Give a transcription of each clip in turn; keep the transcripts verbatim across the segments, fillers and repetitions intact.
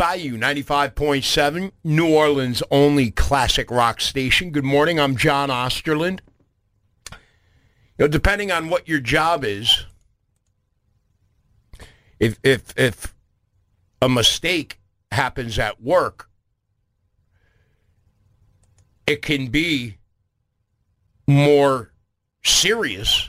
Bayou ninety-five point seven, New Orleans' only classic rock station. Good morning. I'm John Osterland. You know, depending on what your job is, if if if a mistake happens at work, it can be more serious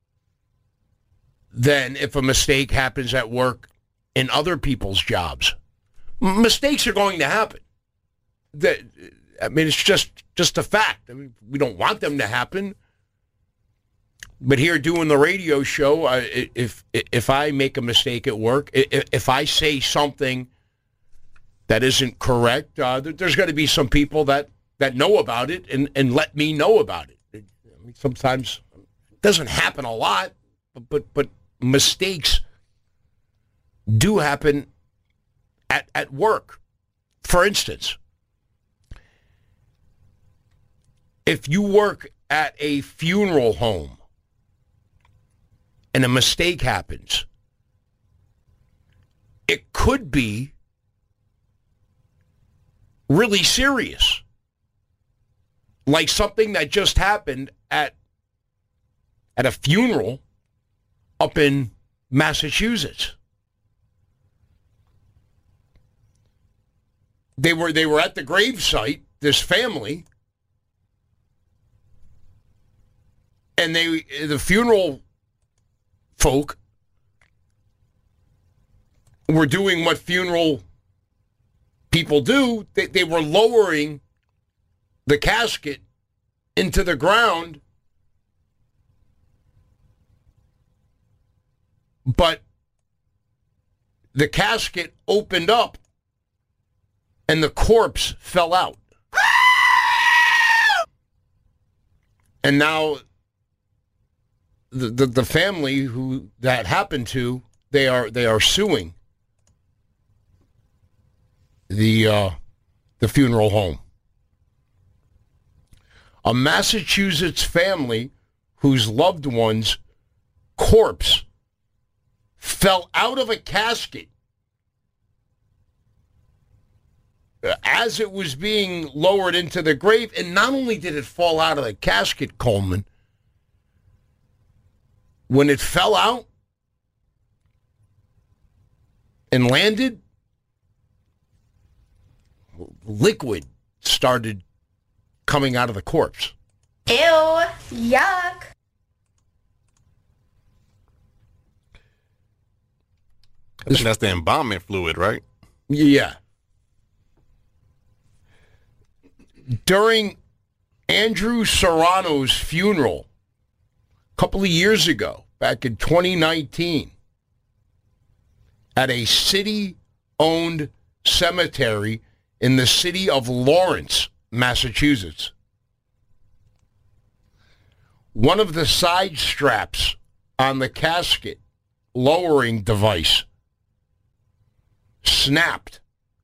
than if a mistake happens at work in other people's jobs. Mistakes are going to happen. That, I mean, it's just, just a fact. I mean, we don't want them to happen. But here doing the radio show, uh, if if I make a mistake at work, if, if I say something that isn't correct, uh, there's going to be some people that, that know about it and, and let me know about it. I mean, sometimes it doesn't happen a lot, but, but, but mistakes do happen at, at work. For instance, if you work at a funeral home and a mistake happens, it could be really serious. Like something that just happened at at a funeral up in Massachusetts. They were they were at the gravesite, this family, and they the funeral folk were doing what funeral people do. They, they were lowering the casket into the ground, but the casket opened up and the corpse fell out. And now the, the the family who that happened to, they are they are suing the uh, the funeral home. A Massachusetts family whose loved one's corpse fell out of a casket as it was being lowered into the grave. And not only did it fall out of the casket, Coleman, when it fell out and landed, liquid started coming out of the corpse. Ew, yuck. I think that's the embalming fluid, right? Yeah. During Andrew Serrano's funeral a couple of years ago, back in twenty nineteen, at a city-owned cemetery in the city of Lawrence, Massachusetts, one of the side straps on the casket lowering device snapped.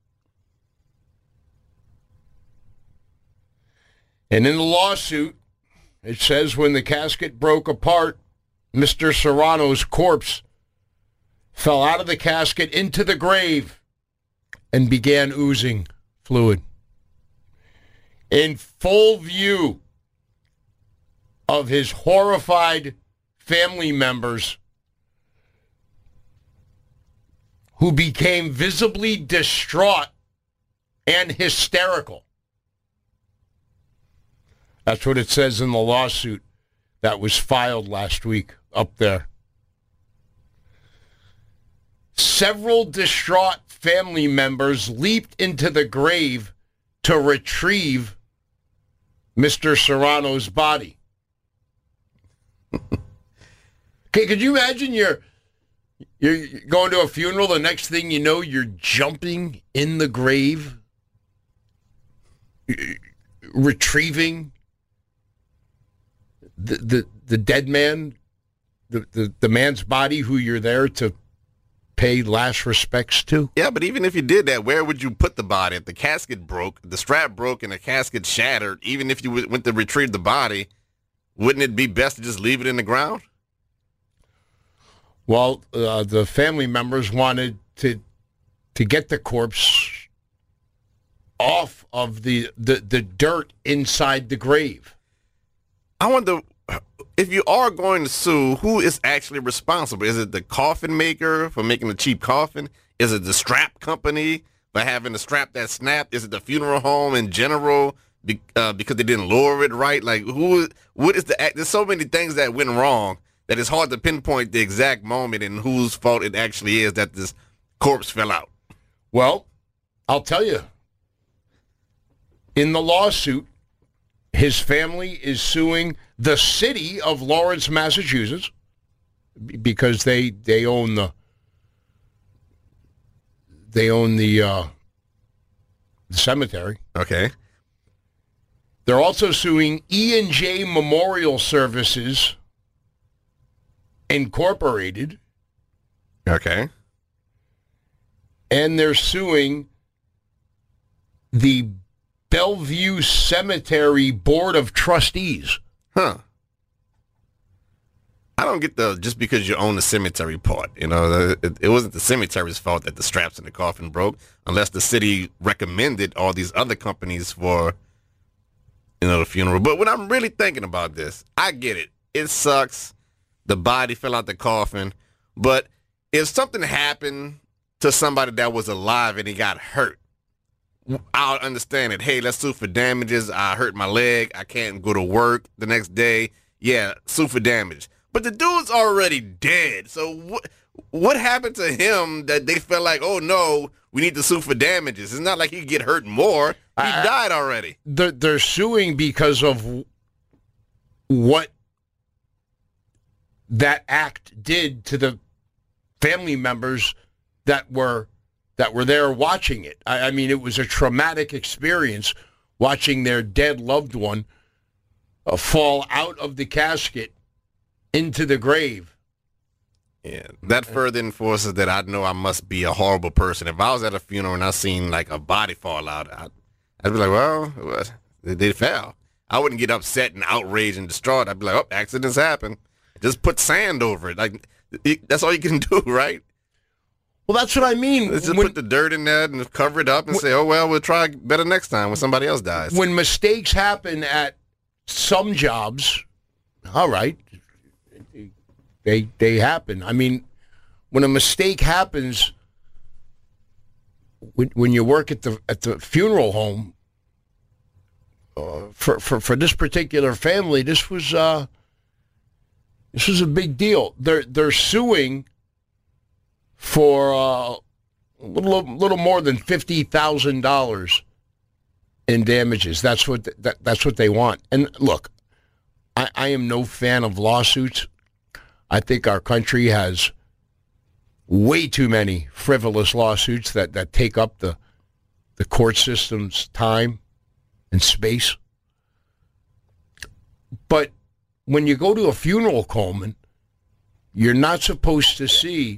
And in the lawsuit, it says when the casket broke apart, Mister Serrano's corpse fell out of the casket into the grave and began oozing fluid. In full view of his horrified family members who became visibly distraught and hysterical. That's what it says in the lawsuit that was filed last week up there. Several distraught family members leaped into the grave to retrieve Mister Serrano's body. Okay, could you imagine you're you're going to a funeral, the next thing you know, you're jumping in the grave, retrieving the the, the dead man, the, the, the man's body who you're there to pay last respects to? Yeah, but even if you did that, where would you put the body? If the casket broke, the strap broke, and the casket shattered, even if you went to retrieve the body, wouldn't it be best to just leave it in the ground? Well, uh, the family members wanted to to get the corpse off of the, the, the dirt inside the grave. I wonder, if you are going to sue, who is actually responsible? Is it the coffin maker for making a cheap coffin? Is it the strap company for having a strap that snapped? Is it the funeral home in general be, uh, because they didn't lower it right? Like, who? What is the act? There's so many things that went wrong that it's hard to pinpoint the exact moment and whose fault it actually is that this corpse fell out. Well, I'll tell you. In the lawsuit, his family is suing the city of Lawrence, Massachusetts, because they they own the they own the, uh, the cemetery. Okay. They're also suing E and J Memorial Services Incorporated. Okay. And they're suing the Bellevue Cemetery Board of Trustees. Huh. I don't get the just because you own the cemetery part. You know, it, it wasn't the cemetery's fault that the straps in the coffin broke, unless the city recommended all these other companies for, you know, the funeral. But when I'm really thinking about this, I get it. It sucks. The body fell out the coffin. But if something happened to somebody that was alive and he got hurt, I'll understand it. Hey, let's sue for damages. I hurt my leg. I can't go to work the next day. Yeah, sue for damage. But the dude's already dead. So what what happened to him that they felt like, oh, no, we need to sue for damages? It's not like he could get hurt more. He I, died already. They're, they're suing because of what that act did to the family members that were that were there watching it. I, I mean, it was a traumatic experience watching their dead loved one uh, fall out of the casket into the grave. Yeah, that further enforces that I know I must be a horrible person. If I was at a funeral and I seen like a body fall out, I'd, I'd be like, well, they, they fell. I wouldn't get upset and outraged and distraught. I'd be like, oh, accidents happen. Just put sand over it. Like it, that's all you can do, right? Well, that's what I mean. Let's just when, put the dirt in there and cover it up and when, say, oh, well, we'll try better next time when somebody else dies. When mistakes happen at some jobs, all right, they they happen. I mean, when a mistake happens, when, when you work at the at the funeral home, uh, for, for, for this particular family, this was uh, this was a big deal. They're they're suing for uh, a little little more than fifty thousand dollars in damages. That's what th- that, that's what they want. And look, I, I am no fan of lawsuits. I think our country has way too many frivolous lawsuits that, that take up the the court system's time and space. But when you go to a funeral, Coleman, you're not supposed to see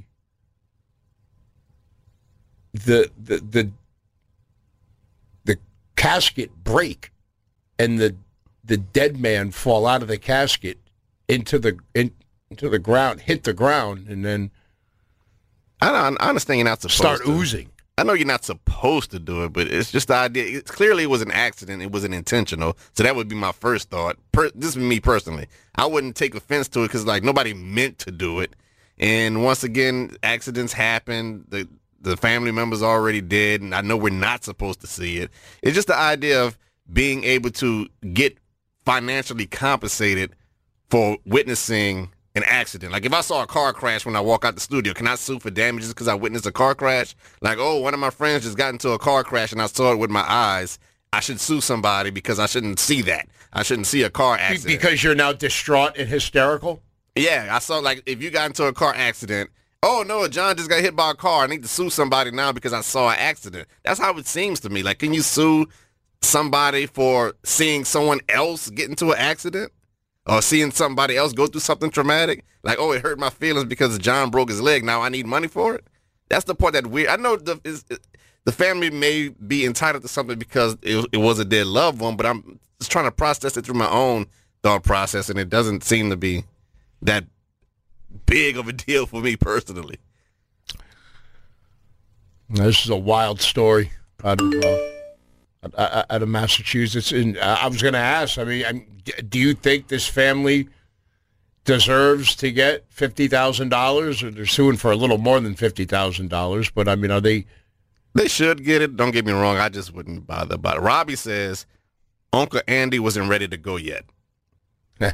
the the the the casket break and the the dead man fall out of the casket into the in, into the ground, hit the ground, and then I, don't, I understand you're not supposed start to. oozing. I know you're not supposed to do it, but it's just the idea. It's, clearly, it was an accident. It wasn't intentional. So that would be my first thought. Per, this is me personally. I wouldn't take offense to it because, like, nobody meant to do it. And once again, accidents happen. The the family member's already dead, and I know we're not supposed to see it. It's just the idea of being able to get financially compensated for witnessing an accident. Like if I saw a car crash when I walk out the studio, can I sue for damages because I witnessed a car crash? Like, oh, one of my friends just got into a car crash and I saw it with my eyes. I should sue somebody because I shouldn't see that. I shouldn't see a car accident. Because you're now distraught and hysterical? Yeah, I saw like if you got into a car accident, oh no, John just got hit by a car. I need to sue somebody now because I saw an accident. That's how it seems to me. Like, can you sue somebody for seeing someone else get into an accident? Or seeing somebody else go through something traumatic, like, oh, it hurt my feelings because John broke his leg. Now I need money for it. That's the part that weird. I know the is, the family may be entitled to something because it, it was a dead loved one, but I'm just trying to process it through my own thought process, and it doesn't seem to be that big of a deal for me personally. This is a wild story out of uh, out out of Massachusetts. And uh, I was going to ask, I mean, I'm, do you think this family deserves to get fifty thousand dollars? Or they're suing for a little more than fifty thousand dollars, but I mean, are they... They should get it. Don't get me wrong. I just wouldn't bother about it. Robbie says Uncle Andy wasn't ready to go yet. Yeah,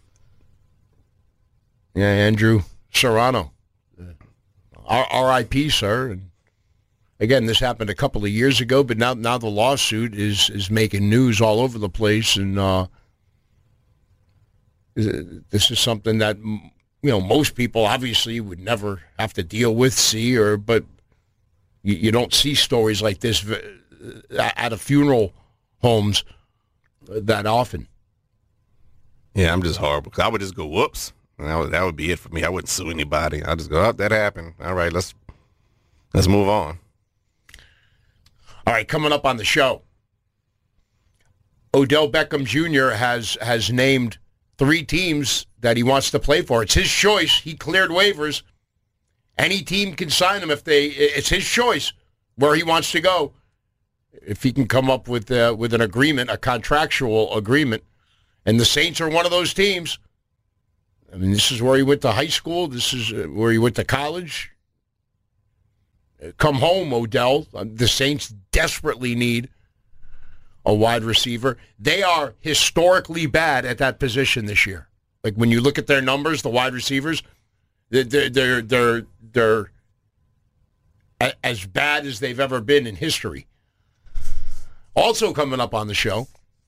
Andrew Serrano. R I P, sir. And again, this happened a couple of years ago, but now now the lawsuit is is making news all over the place, and uh, this is something that, you know, most people obviously would never have to deal with, see, or but you, you don't see stories like this at a funeral homes that often. Yeah, I'm just horrible. I would just go, whoops. And that would, that would be it for me. I wouldn't sue anybody. I'll just go, oh, that happened. All right, let's let's move on. All right, coming up on the show, Odell Beckham Junior has has named three teams that he wants to play for. It's his choice. He cleared waivers. Any team can sign him if they. It's his choice where he wants to go. If he can come up with uh, with an agreement, a contractual agreement, and the Saints are one of those teams. I mean, this is where he went to high school. This is where he went to college. Come home, Odell. The Saints desperately need a wide receiver. They are historically bad at that position this year. Like when you look at their numbers, the wide receivers, they're they're they're they're as bad as they've ever been in history. Also coming up on the show,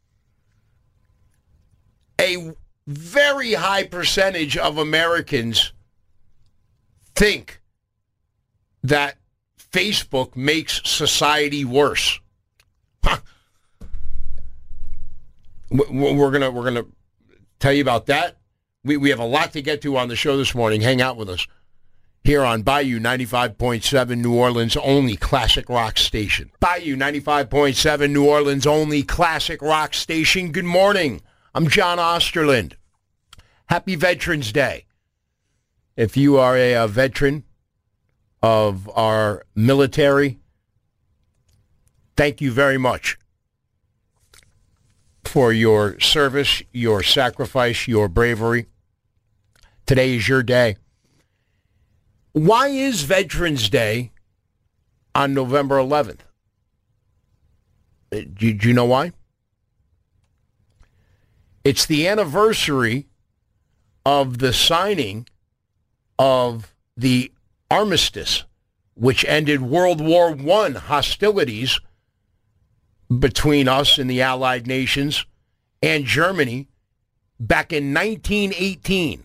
a very high percentage of Americans think that Facebook makes society worse. Huh. We're gonna we're gonna tell you about that. We we have a lot to get to on the show this morning. Hang out with us here on Bayou ninety-five point seven, New Orleans' only classic rock station. Bayou ninety-five point seven, New Orleans' only classic rock station. Good morning. I'm John Osterland. Happy Veterans Day. If you are a, a veteran of our military, thank you very much for your service, your sacrifice, your bravery. Today is your day. Why is Veterans Day on November eleventh? Do, do you know why? It's the anniversary of the signing of the armistice, which ended World War One hostilities between us and the Allied nations and Germany back in nineteen eighteen.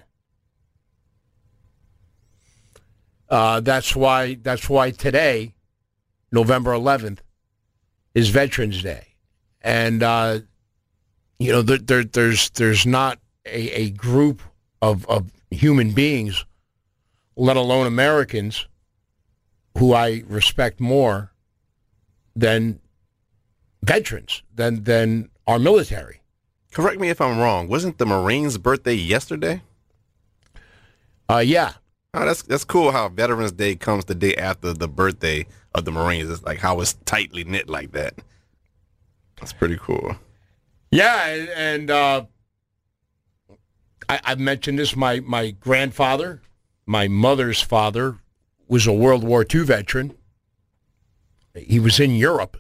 Uh, that's why. That's why today, November eleventh, is Veterans Day, and uh, you know there, there, there's there's not a, a group of of human beings, let alone Americans, who I respect more than veterans, than than our military. Correct me if I'm wrong. Wasn't the Marines' birthday yesterday? Uh, yeah. Oh, that's that's cool how Veterans Day comes the day after the birthday of the Marines. It's like how it's tightly knit like that. That's pretty cool. Yeah, and, and uh, I, I've mentioned this. My my grandfather, my mother's father, was a World War Two veteran. He was in Europe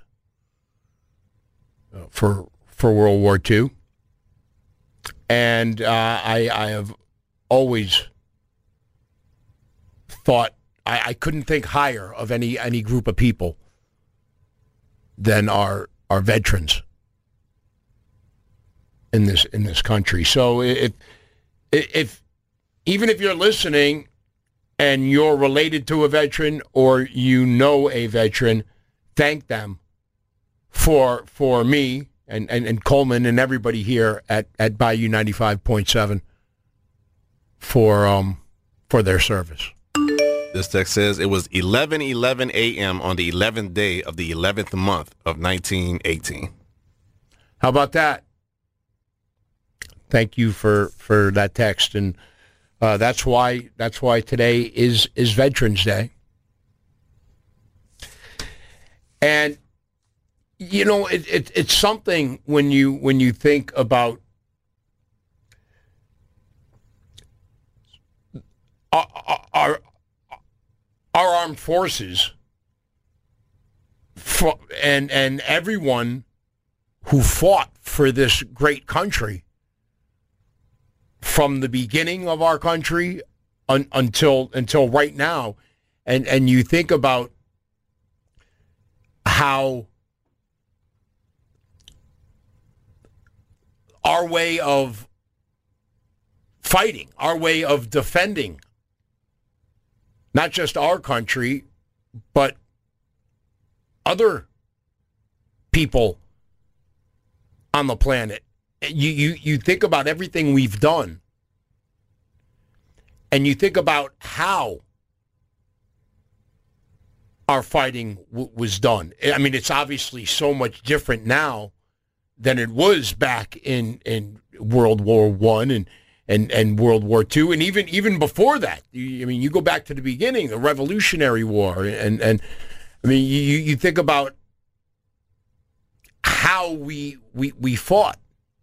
for for World War Two, and uh, I I have always thought I, I couldn't think higher of any any group of people than our our veterans in this in this country. So if if even if you're listening and you're related to a veteran or you know a veteran, thank them for for me and, and, and Coleman and everybody here at, at Bayou ninety-five point seven for um for their service. This text says it was eleven eleven a.m. on the eleventh day of the eleventh month of nineteen eighteen. How about that? Thank you for, for that text, and uh, that's why that's why today is is Veterans Day. And you know, it, it, it's something when you when you think about our, our, our armed forces for, and and everyone who fought for this great country from the beginning of our country un, until until right now, and and you think about how our way of fighting, our way of defending, not just our country, but other people on the planet. You, you, you think about everything we've done, and you think about how our fighting w- was done. I mean, it's obviously so much different now than it was back in, in World War One and, and, and World War Two, and even even before that. You, I mean, you go back to the beginning, the Revolutionary War, and and I mean, you you think about how we we we fought,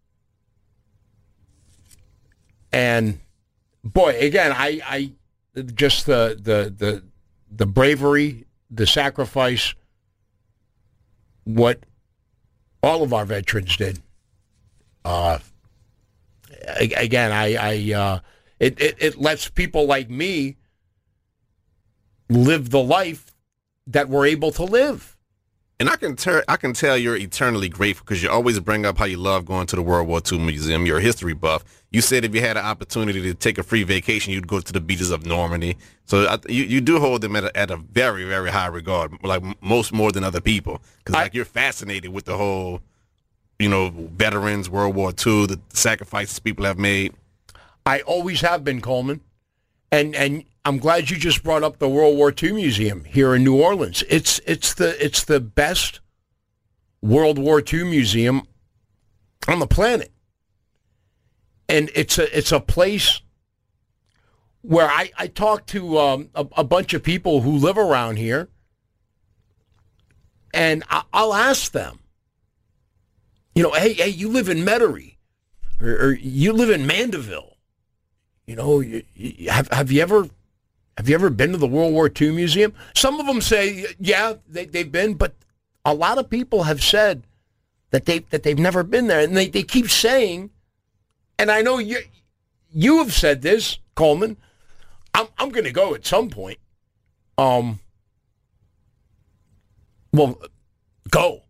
and boy, again, I I just the the the the bravery, the sacrifice, what all of our veterans did. Uh, again, I, I uh, it, it it lets people like me live the life that we're able to live. And I can ter- I can tell you're eternally grateful because you always bring up how you love going to the World War Two Museum. You're a history buff. You said if you had an opportunity to take a free vacation, you'd go to the beaches of Normandy. So I, you you do hold them at a, at a very, very high regard, like most more than other people, because like you're fascinated with the whole, you know, veterans, World War Two, the sacrifices people have made. I always have been, Coleman, and and I'm glad you just brought up the World War Two Museum here in New Orleans. It's it's the it's the best World War Two museum on the planet, and it's a it's a place where I I talk to um, a, a bunch of people who live around here, and I, I'll ask them, you know, hey hey, you live in Metairie, or, or you live in Mandeville, you know, you, you, have have you ever Have you ever been to the World War Two Museum? Some of them say, yeah, they, they've been, but a lot of people have said that, they, that they've never been there. And they, they keep saying, and I know you you have said this, Coleman, I'm, I'm going to go at some point. Um, well, go.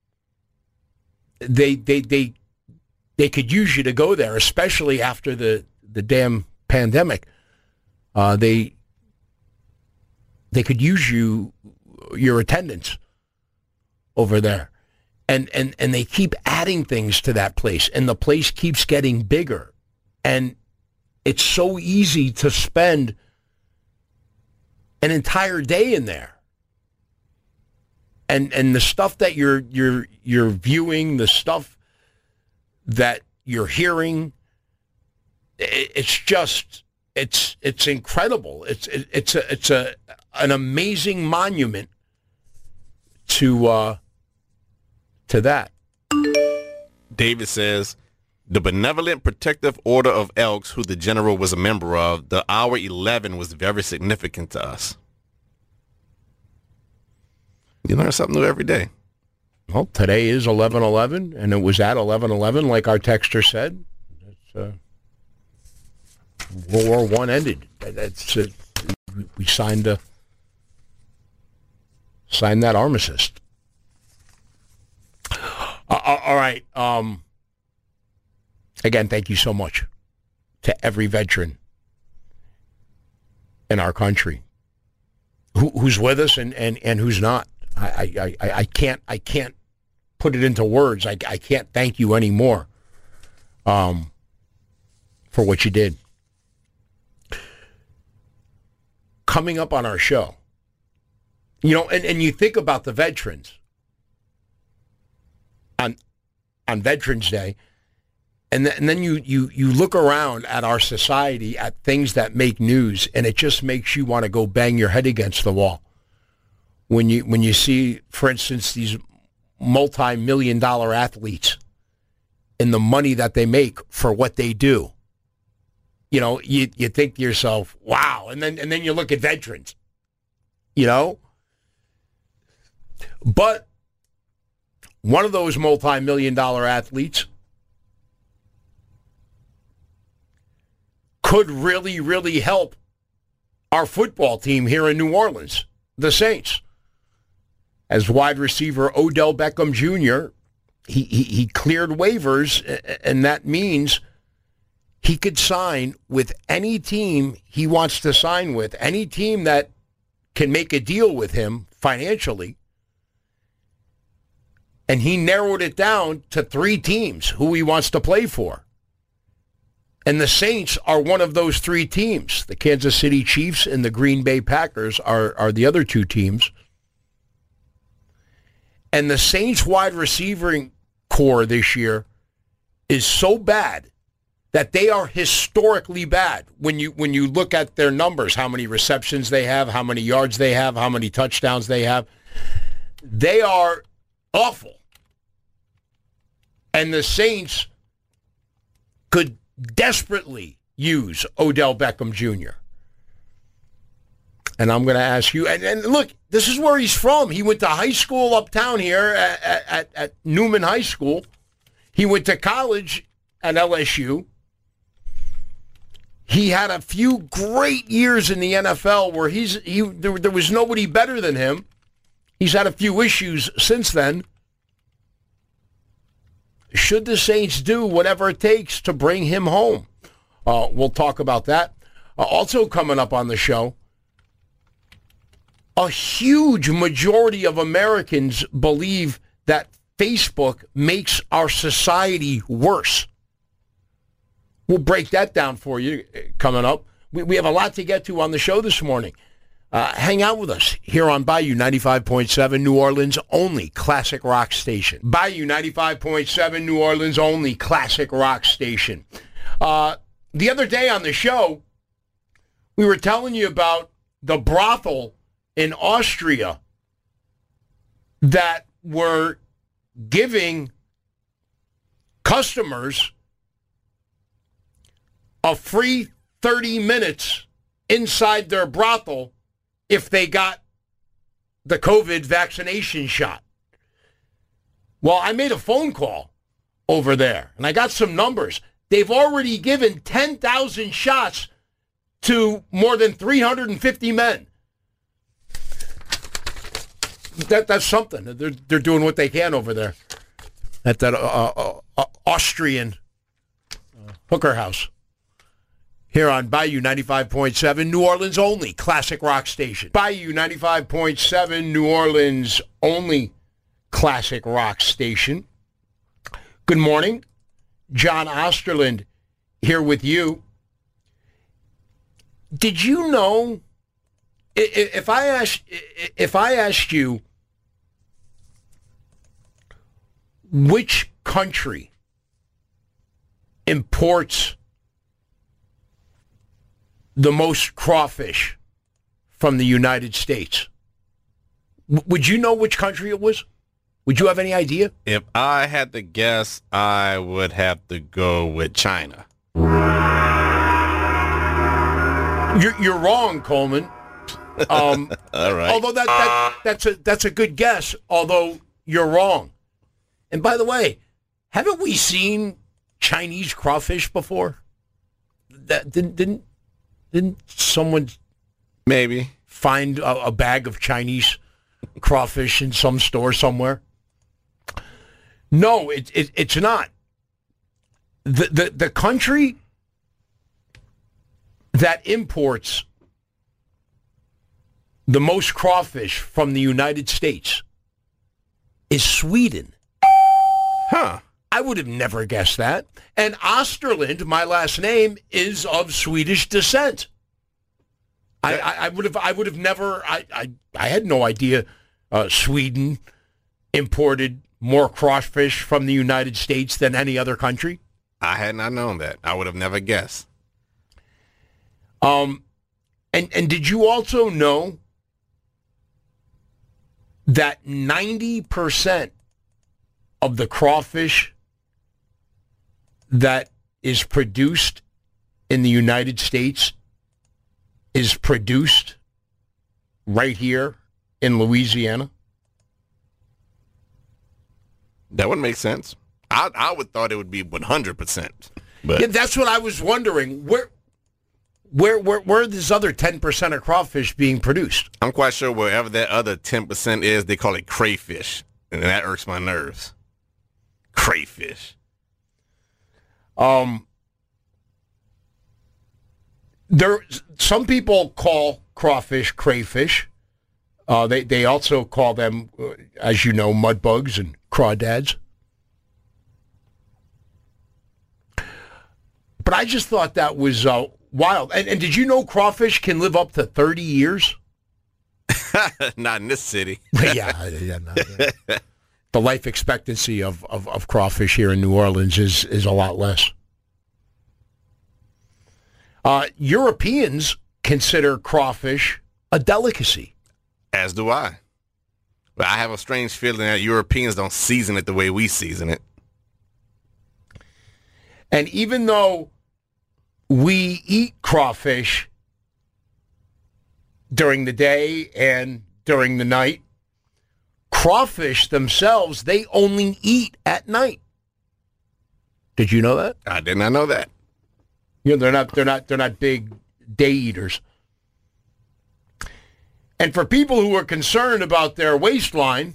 They, they, they, they could use you to go there, especially after the, the damn pandemic. Uh, they... They could use you, your attendance over there. And, and and they keep adding things to that place. And the place keeps getting bigger. And it's so easy to spend an entire day in there. And and the stuff that you're you're you're viewing, the stuff that you're hearing, it, it's just it's it's incredible. It's it, it's a it's a an amazing monument to uh, to that. David says, the Benevolent Protective Order of Elks, who the general was a member of, the hour eleven was very significant to us. You learn something new every day. Well, today is eleven eleven, and it was at eleven eleven, like our texter said. It's, uh, World War One ended. That's uh, we signed a signed that armistice. Uh, all right. Um, again, thank you so much to every veteran in our country who, who's with us and, and, and who's not. I, I, I, I can't I can't put it into words. I, I can't thank you anymore um, for what you did. Coming up on our show, you know, and, and you think about the veterans on on Veterans Day, and, th- and then you, you, you look around at our society, at things that make news, and it just makes you want to go bang your head against the wall. When you when you see, for instance, these multi-million dollar athletes and the money that they make for what they do. You know, you you think to yourself, wow, and then and then you look at veterans, you know. But one of those multi-million dollar athletes could really, really help our football team here in New Orleans, the Saints. As wide receiver Odell Beckham Junior, he, he, he cleared waivers, and that means he could sign with any team he wants to sign with, any team that can make a deal with him financially. And he narrowed it down to three teams who he wants to play for. And the Saints are one of those three teams. The Kansas City Chiefs and the Green Bay Packers are, are the other two teams. And the Saints wide receiving core this year is so bad that they are historically bad when you when you look at their numbers, how many receptions they have, how many yards they have, how many touchdowns they have. They are awful. And the Saints could desperately use Odell Beckham Junior And I'm going to ask you, and, and look, this is where he's from. He went to high school uptown here at, at, at Newman High School. He went to college at L S U. He had a few great years in the N F L where he's he there, there was nobody better than him. He's had a few issues since then. Should the Saints do whatever it takes to bring him home? Uh, we'll talk about that. Uh, also coming up on the show, a huge majority of Americans believe that Facebook makes our society worse. We'll break that down for you coming up. We, we have a lot to get to on the show this morning. Uh, hang out with us here on Bayou ninety-five point seven, New Orleans' only classic rock station. Bayou ninety-five point seven, New Orleans' only classic rock station. Uh, the other day on the show, we were telling you about the brothel in Austria that were giving customers a free thirty minutes inside their brothel if they got the COVID vaccination shot. Well, I made a phone call over there, and I got some numbers. They've already given ten thousand shots to more than three hundred fifty men. That That's something. They're, they're doing what they can over there at that uh, uh, uh, Austrian uh, hooker house. Here on Bayou ninety-five point seven, New Orleans' only classic rock station. Bayou ninety-five point seven, New Orleans' only classic rock station. Good morning. John Osterland here with you. Did you know, if I asked, if I asked you which country imports the most crawfish from the United States, W- would you know which country it was? Would you have any idea? If I had to guess, I would have to go with China. You're, you're wrong, Coleman. Um, All right. Although that, that that's a that's a good guess. Although you're wrong. And by the way, haven't we seen Chinese crawfish before? That didn't didn't didn't someone Maybe. find a, a bag of Chinese crawfish in some store somewhere? No, it, it it's not. The, the the country that imports the most crawfish from the United States is Sweden. Huh. I would have never guessed that. And Osterland, my last name, is of Swedish descent. I, I, I would have I would have never I, I, I had no idea uh, Sweden imported more crawfish from the United States than any other country. I had not known that. I would have never guessed. Um, and and did you also know that ninety percent of the crawfish that is produced in the United States is produced right here in Louisiana? That would make sense. I I would thought it would be one hundred percent. But Yeah, that's what I was wondering. Where, where, where, where are these other ten percent of crawfish being produced? I'm quite sure wherever that other ten percent is, they call it crayfish. And that irks my nerves. Crayfish. Um, there, some people call crawfish crayfish. Uh, they they also call them, uh, as you know, mud bugs and crawdads. But I just thought that was uh, wild. And, and did you know crawfish can live up to thirty years? Not in this city. yeah, yeah, no, yeah. The life expectancy of, of, of crawfish here in New Orleans is, is a lot less. Uh, Europeans consider crawfish a delicacy. As do I. But I have a strange feeling that Europeans don't season it the way we season it. And even though we eat crawfish during the day and during the night, crawfish themselves, they only eat at night. Did you know that? I did not know that. You know, they're not they're not they're not big day eaters. And for people who are concerned about their waistline,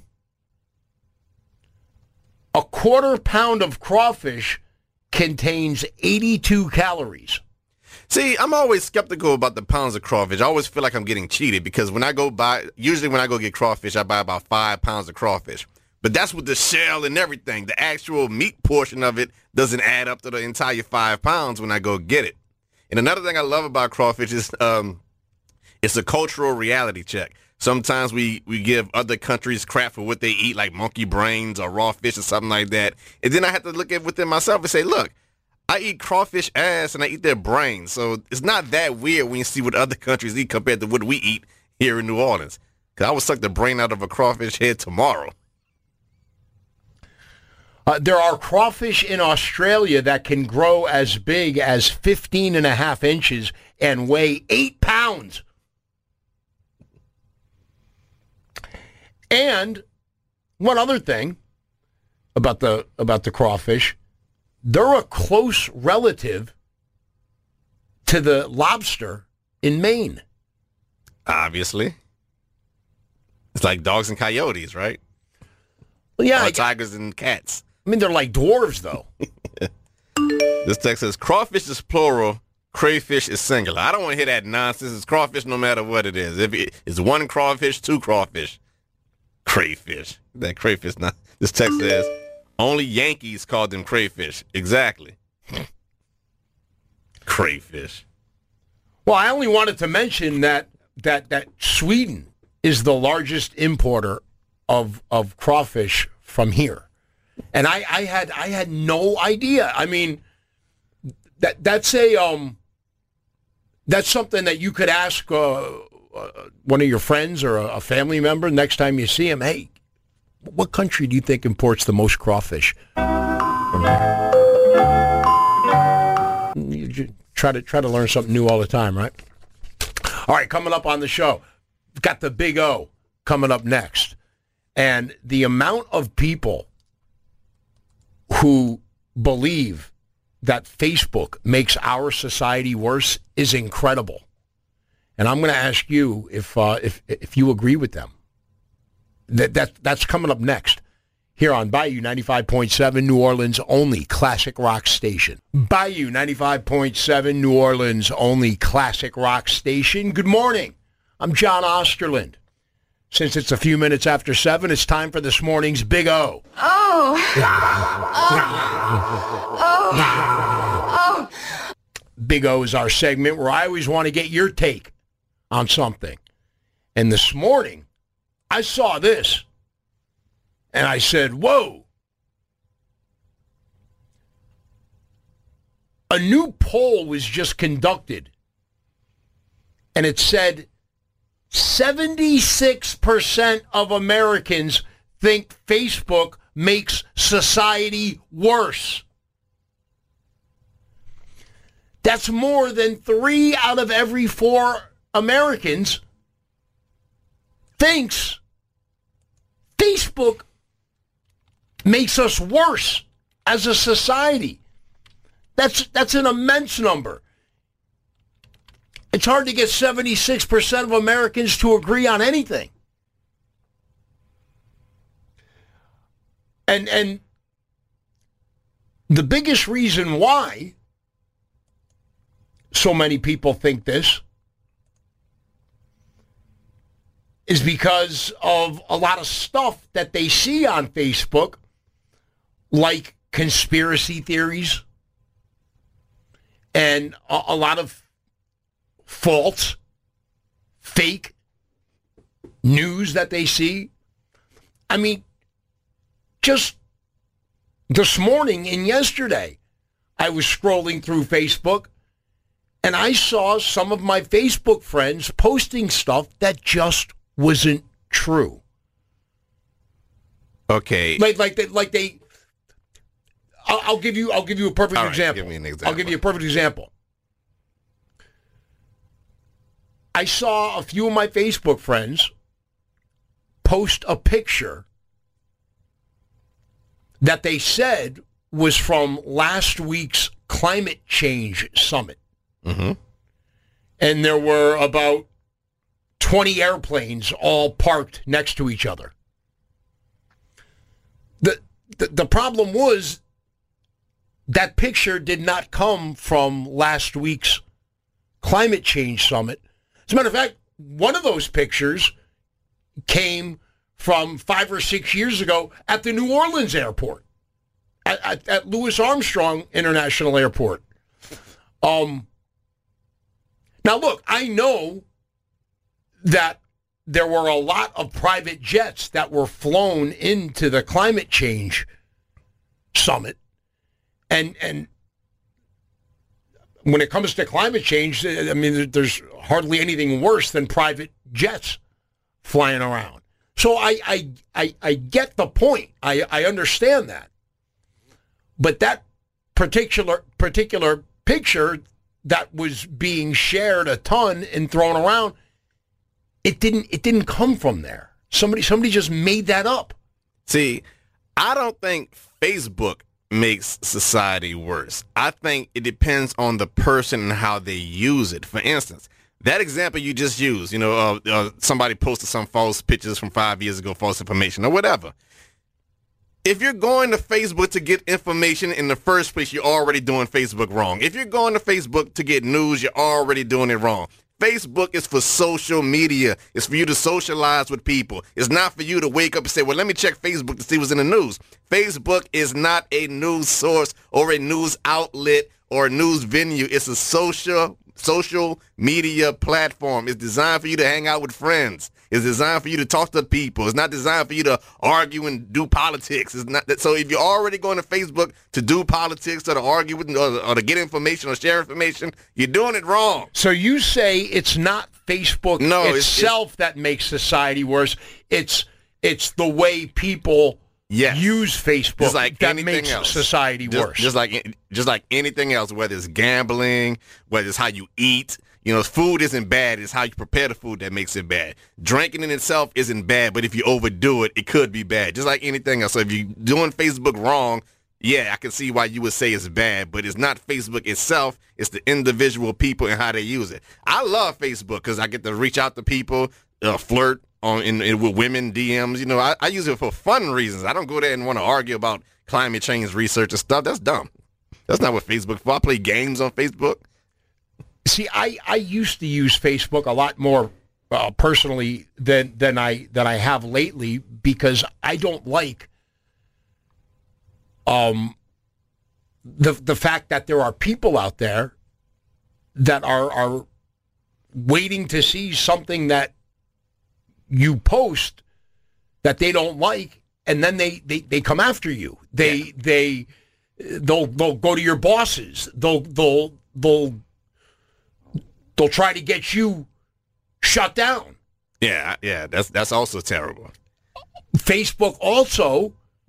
a quarter pound of crawfish contains eighty-two calories. See, I'm always skeptical about the pounds of crawfish. I always feel like I'm getting cheated because when I go buy, usually when I go get crawfish, I buy about five pounds of crawfish. But that's with the shell and everything. The actual meat portion of it doesn't add up to the entire five pounds when I go get it. And another thing I love about crawfish is um, it's a cultural reality check. Sometimes we, we give other countries crap for what they eat, like monkey brains or raw fish or something like that. And then I have to look at within myself and say, look, I eat crawfish ass and I eat their brains. So it's not that weird when you see what other countries eat compared to what we eat here in New Orleans. Because I would suck the brain out of a crawfish head tomorrow. Uh, there are crawfish in Australia that can grow as big as fifteen and a half inches and weigh eight pounds. And one other thing about the about the crawfish, they're a close relative to the lobster in Maine. Obviously. It's like dogs and coyotes, right? Well, yeah, Or I, tigers and cats. I mean, they're like dwarves, though. This text says, crawfish is plural, crayfish is singular. I don't want to hear that nonsense. It's crawfish no matter what it is. If it, it's one crawfish, two crawfish. Crayfish. That crayfish. Not, this text says, only Yankees called them crayfish. Exactly. Crayfish. Well, I only wanted to mention that that that Sweden is the largest importer of of crawfish from here. And I, I had I had no idea. I mean, that that's a um, that's something that you could ask uh, uh, one of your friends or a, a family member next time you see him. Hey, what country do you think imports the most crawfish? You just try to try to learn something new all the time, right? All right, coming up on the show, we've got the Big O coming up next, and the amount of people who believe that Facebook makes our society worse is incredible. And I'm going to ask you if uh, if if you agree with them. That that that's coming up next here on Bayou ninety-five point seven, New Orleans' only classic rock station. Bayou ninety-five point seven, New Orleans' only classic rock station. Good morning. I'm John Osterland. Since it's a few minutes after seven, it's time for this morning's Big O. Oh. Oh. Oh. Big O is our segment where I always want to get your take on something. And this morning, I saw this, and I said, whoa. A new poll was just conducted, and it said seventy-six percent of Americans think Facebook makes society worse. That's more than three out of every four Americans thinks Facebook makes us worse as a society. That's that's an immense number. It's hard to get seventy-six percent of Americans to agree on anything. And and the biggest reason why so many people think this is because of a lot of stuff that they see on Facebook, like conspiracy theories and a, a lot of false, fake news that they see. I mean, just this morning and yesterday, I was scrolling through Facebook, and I saw some of my Facebook friends posting stuff that just wasn't true. Okay. Like, like they, like they. I'll, I'll give you. I'll give you a perfect All right, example. give me an example. I'll give you a perfect example. I saw a few of my Facebook friends post a picture that they said was from last week's climate change summit. Mm-hmm. And there were about twenty airplanes all parked next to each other. The, the, the problem was that picture did not come from last week's climate change summit. As a matter of fact, one of those pictures came from five or six years ago at the New Orleans airport, at, at, at Louis Armstrong International Airport. Um, now, look, I know that there were a lot of private jets that were flown into the climate change summit. And and when it comes to climate change, I mean, there's hardly anything worse than private jets flying around. So I I, I, I get the point. I, I understand that. But that particular particular picture that was being shared a ton and thrown around, it didn't it didn't come from there. Somebody somebody just made that up. See, I don't think Facebook makes society worse. I think it depends on the person and how they use it. For instance, that example you just used, you know, uh, uh, somebody posted some false pictures from five years ago, false information or whatever. If you're going to Facebook to get information in the first place, you're already doing Facebook wrong. If you're going to Facebook to get news, you're already doing it wrong. Facebook is for social media. It's for you to socialize with people. It's not for you to wake up and say, well, let me check Facebook to see what's in the news. Facebook is not a news source or a news outlet or a news venue. It's a social social media platform. It's designed for you to hang out with friends. It's designed for you to talk to people. It's not designed for you to argue and do politics. It's not that. So if you're already going to Facebook to do politics or to argue with or, or to get information or share information, you're doing it wrong. So you say it's not Facebook no, itself it's, it's, that makes society worse. It's it's the way people yes. use Facebook just like that anything makes else. society just, worse. Just like just like anything else, whether it's gambling, whether it's how you eat. You know, food isn't bad. It's how you prepare the food that makes it bad. Drinking in itself isn't bad, but if you overdo it, it could be bad. Just like anything else. So if you're doing Facebook wrong, yeah, I can see why you would say it's bad, but it's not Facebook itself. It's the individual people and how they use it. I love Facebook because I get to reach out to people, uh, flirt on in, in with women, D Ms. You know, I, I use it for fun reasons. I don't go there and want to argue about climate change research and stuff. That's dumb. That's not what Facebook's for. I play games on Facebook. See, I, I used to use Facebook a lot more uh, personally than than I than I have lately because I don't like um the the fact that there are people out there that are are waiting to see something that you post that they don't like, and then they, they, they come after you. They yeah. they they'll they'll go to your bosses. They'll they'll they'll They'll try to get you shut down. Yeah, yeah, that's that's also terrible. Facebook also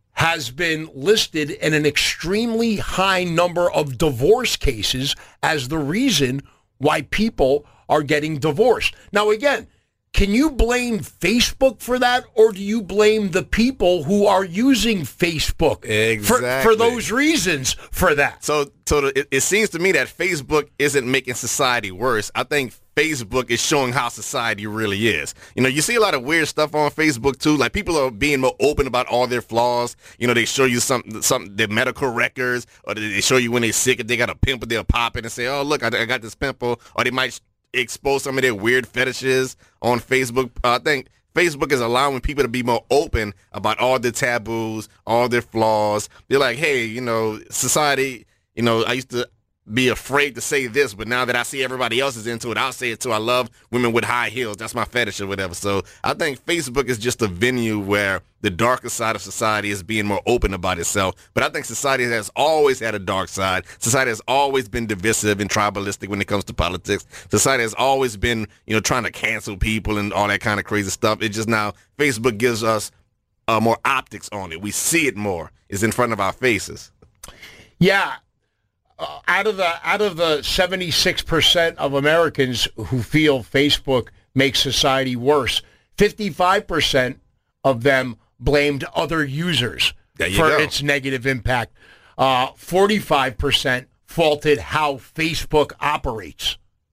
has been listed in an extremely high number of divorce cases as the reason why people are getting divorced. Now, again, can you blame Facebook for that, or do you blame the people who are using Facebook exactly. for, for those reasons for that? So, so it, it seems to me that Facebook isn't making society worse. I think Facebook is showing how society really is. You know, you see a lot of weird stuff on Facebook too. Like people are being more open about all their flaws. You know, they show you some, some their medical records, or they show you when they're sick. If they got a pimple, they'll pop it and say, "Oh, look, I, I got this pimple." Or they might expose some of their weird fetishes on Facebook. Uh, I think Facebook is allowing people to be more open about all their taboos, all their flaws. They're like, hey, you know, society, you know, I used to be afraid to say this, but now that I see everybody else is into it, I'll say it too. I love women with high heels. That's my fetish or whatever. So I think Facebook is just a venue where the darker side of society is being more open about itself. But I think society has always had a dark side. Society has always been divisive and tribalistic when it comes to politics. Society has always been, you know, trying to cancel people and all that kind of crazy stuff. It just now, Facebook gives us uh, more optics on it. We see it more. It's in front of our faces. Yeah. Uh, out of the out of the seventy-six percent of Americans who feel Facebook makes society worse, fifty-five percent of them blamed other users for go. its negative impact. Uh, forty-five percent faulted how Facebook operates.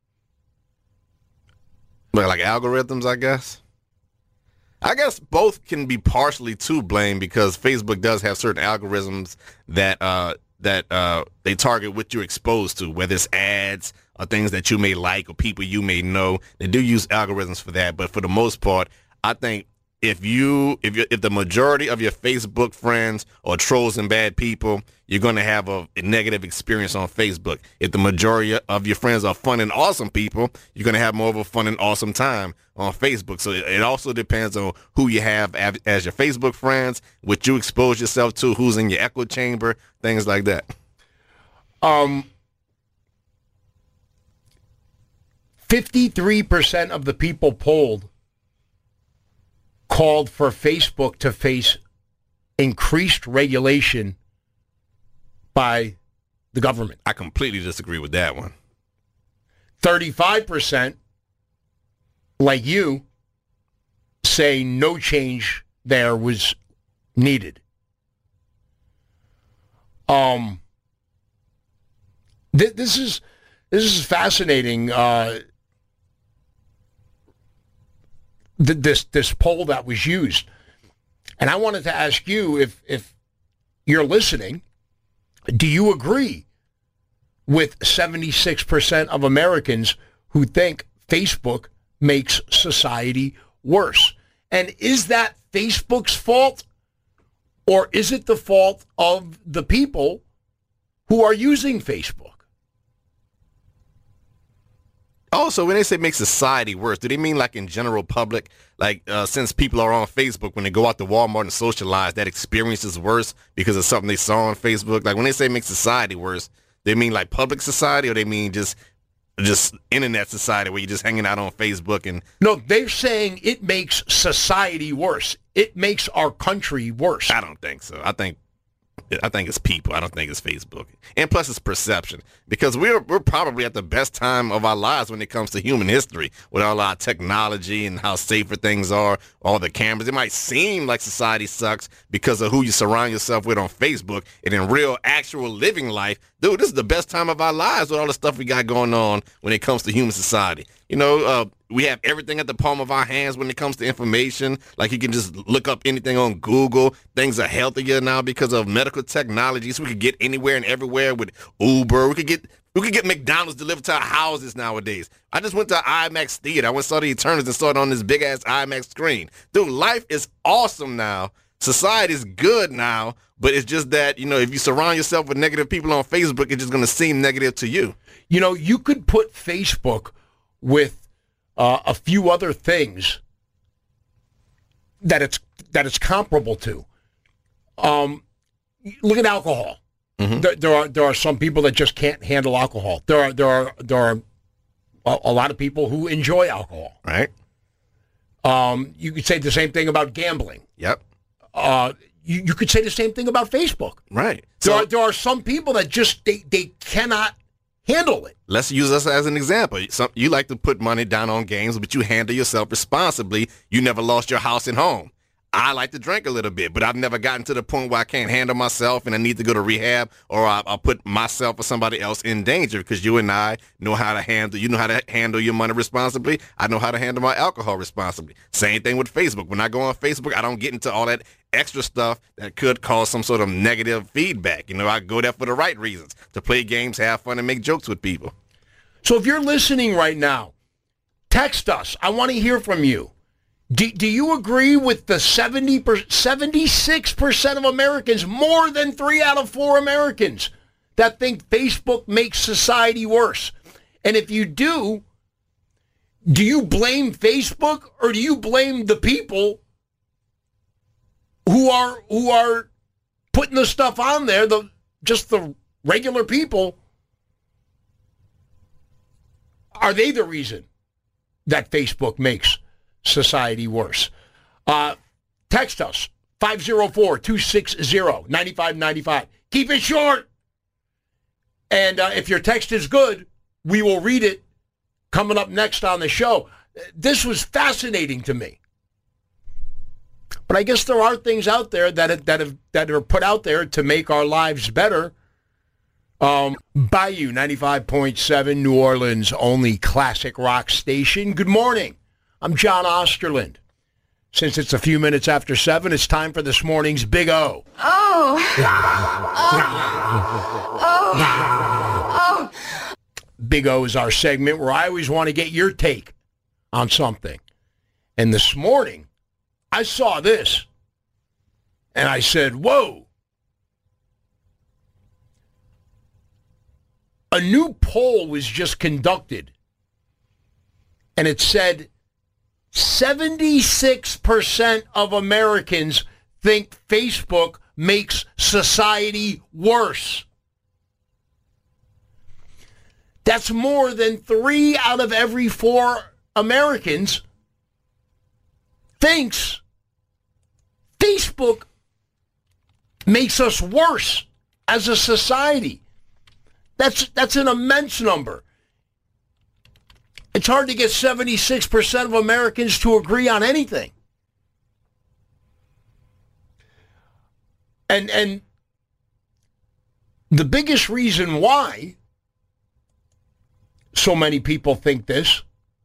Well, like algorithms, I guess. I guess both can be partially to blame because Facebook does have certain algorithms that uh, that uh, they target what you're exposed to, whether it's ads or things that you may like or people you may know. They do use algorithms for that, but for the most part, I think if you if you if the majority of your Facebook friends are trolls and bad people, you're going to have a, a negative experience on Facebook. If the majority of your friends are fun and awesome people, you're going to have more of a fun and awesome time on Facebook. So it, it also depends on who you have as, as your Facebook friends, what you expose yourself to, who's in your echo chamber, things like that. Um, fifty-three percent of the people polled called for Facebook to face increased regulation by the government. I completely disagree with that one. thirty-five percent, like you, say no change there was needed. Um, th- this is this is fascinating. Uh, th- this this poll that was used, and I wanted to ask you if if you're listening. Do you agree with seventy-six percent of Americans who think Facebook makes society worse? And is that Facebook's fault, or is it the fault of the people who are using Facebook? Also, when they say make society worse, do they mean like in general public? Like uh, since people are on Facebook, when they go out to Walmart and socialize, that experience is worse because of something they saw on Facebook? Like when they say make society worse, they mean like public society, or they mean just just internet society where you're just hanging out on Facebook? And no, they're saying it makes society worse. It makes our country worse. I don't think so. I think I think it's people. I don't think it's Facebook. And plus it's perception, because we're we're probably at the best time of our lives when it comes to human history with all our technology and how safer things are, all the cameras. It might seem like society sucks because of who you surround yourself with on Facebook, and in real actual living life, dude, this is the best time of our lives with all the stuff we got going on when it comes to human society. You know, uh, we have everything at the palm of our hands when it comes to information. Like you can just look up anything on Google. Things are healthier now because of medical technology. So we could get anywhere and everywhere with Uber. We could get we could get McDonald's delivered to our houses nowadays. I just went to IMAX theater. I went and saw the Eternals and saw it on this big ass IMAX screen. Dude, life is awesome now. Society is good now. But it's just that, you know, if you surround yourself with negative people on Facebook, it's just going to seem negative to you. You know, you could put Facebook with uh, a few other things that it's that it's comparable to. Um, look at alcohol. Mm-hmm. There, there are there are some people that just can't handle alcohol. There are there are there are a, a lot of people who enjoy alcohol. Right. Um, you could say the same thing about gambling. Yep. Uh, you, you could say the same thing about Facebook. Right. There, So are, there are some people that just, they, they cannot handle it. let's use us as an example. Some, you like to put money down on games, but you handle yourself responsibly. You never lost your house and home. I like to drink a little bit, but I've never gotten to the point where I can't handle myself and I need to go to rehab, or I, I'll put myself or somebody else in danger, because you and I know how to handle, you know how to handle your money responsibly. I know how to handle my alcohol responsibly. Same thing with Facebook. When I go on Facebook, I don't get into all that extra stuff that could cause some sort of negative feedback. You know, I go there for the right reasons, to play games, have fun, and make jokes with people. So if you're listening right now, text us. I want to hear from you. Do, do you agree with the seventy per, seventy-six percent of Americans, more than three out of four Americans, that think Facebook makes society worse? And if you do, do you blame Facebook, or do you blame the people who are who are putting the stuff on there, the just the regular people? Are they the reason that Facebook makes society worse? Uh, text us, five oh four, two six zero, nine five nine five. Keep it short. And uh, if your text is good, we will read it coming up next on the show. This was fascinating to me. But I guess there are things out there that that have that are put out there to make our lives better. Um, Bayou ninety-five point seven, New Orleans' only classic rock station. Good morning. I'm John Osterland. Since it's a few minutes after seven, it's time for this morning's Big O. Oh. Oh. Oh. Big O is our segment where I always want to get your take on something. And this morning, I saw this, and I said, whoa. A new poll was just conducted, and it said seventy-six percent of Americans think Facebook makes society worse. That's more than three out of every four Americans thinks Facebook makes us worse as a society. That's that's an immense number. It's hard to get seventy-six percent of Americans to agree on anything. And and the biggest reason why so many people think this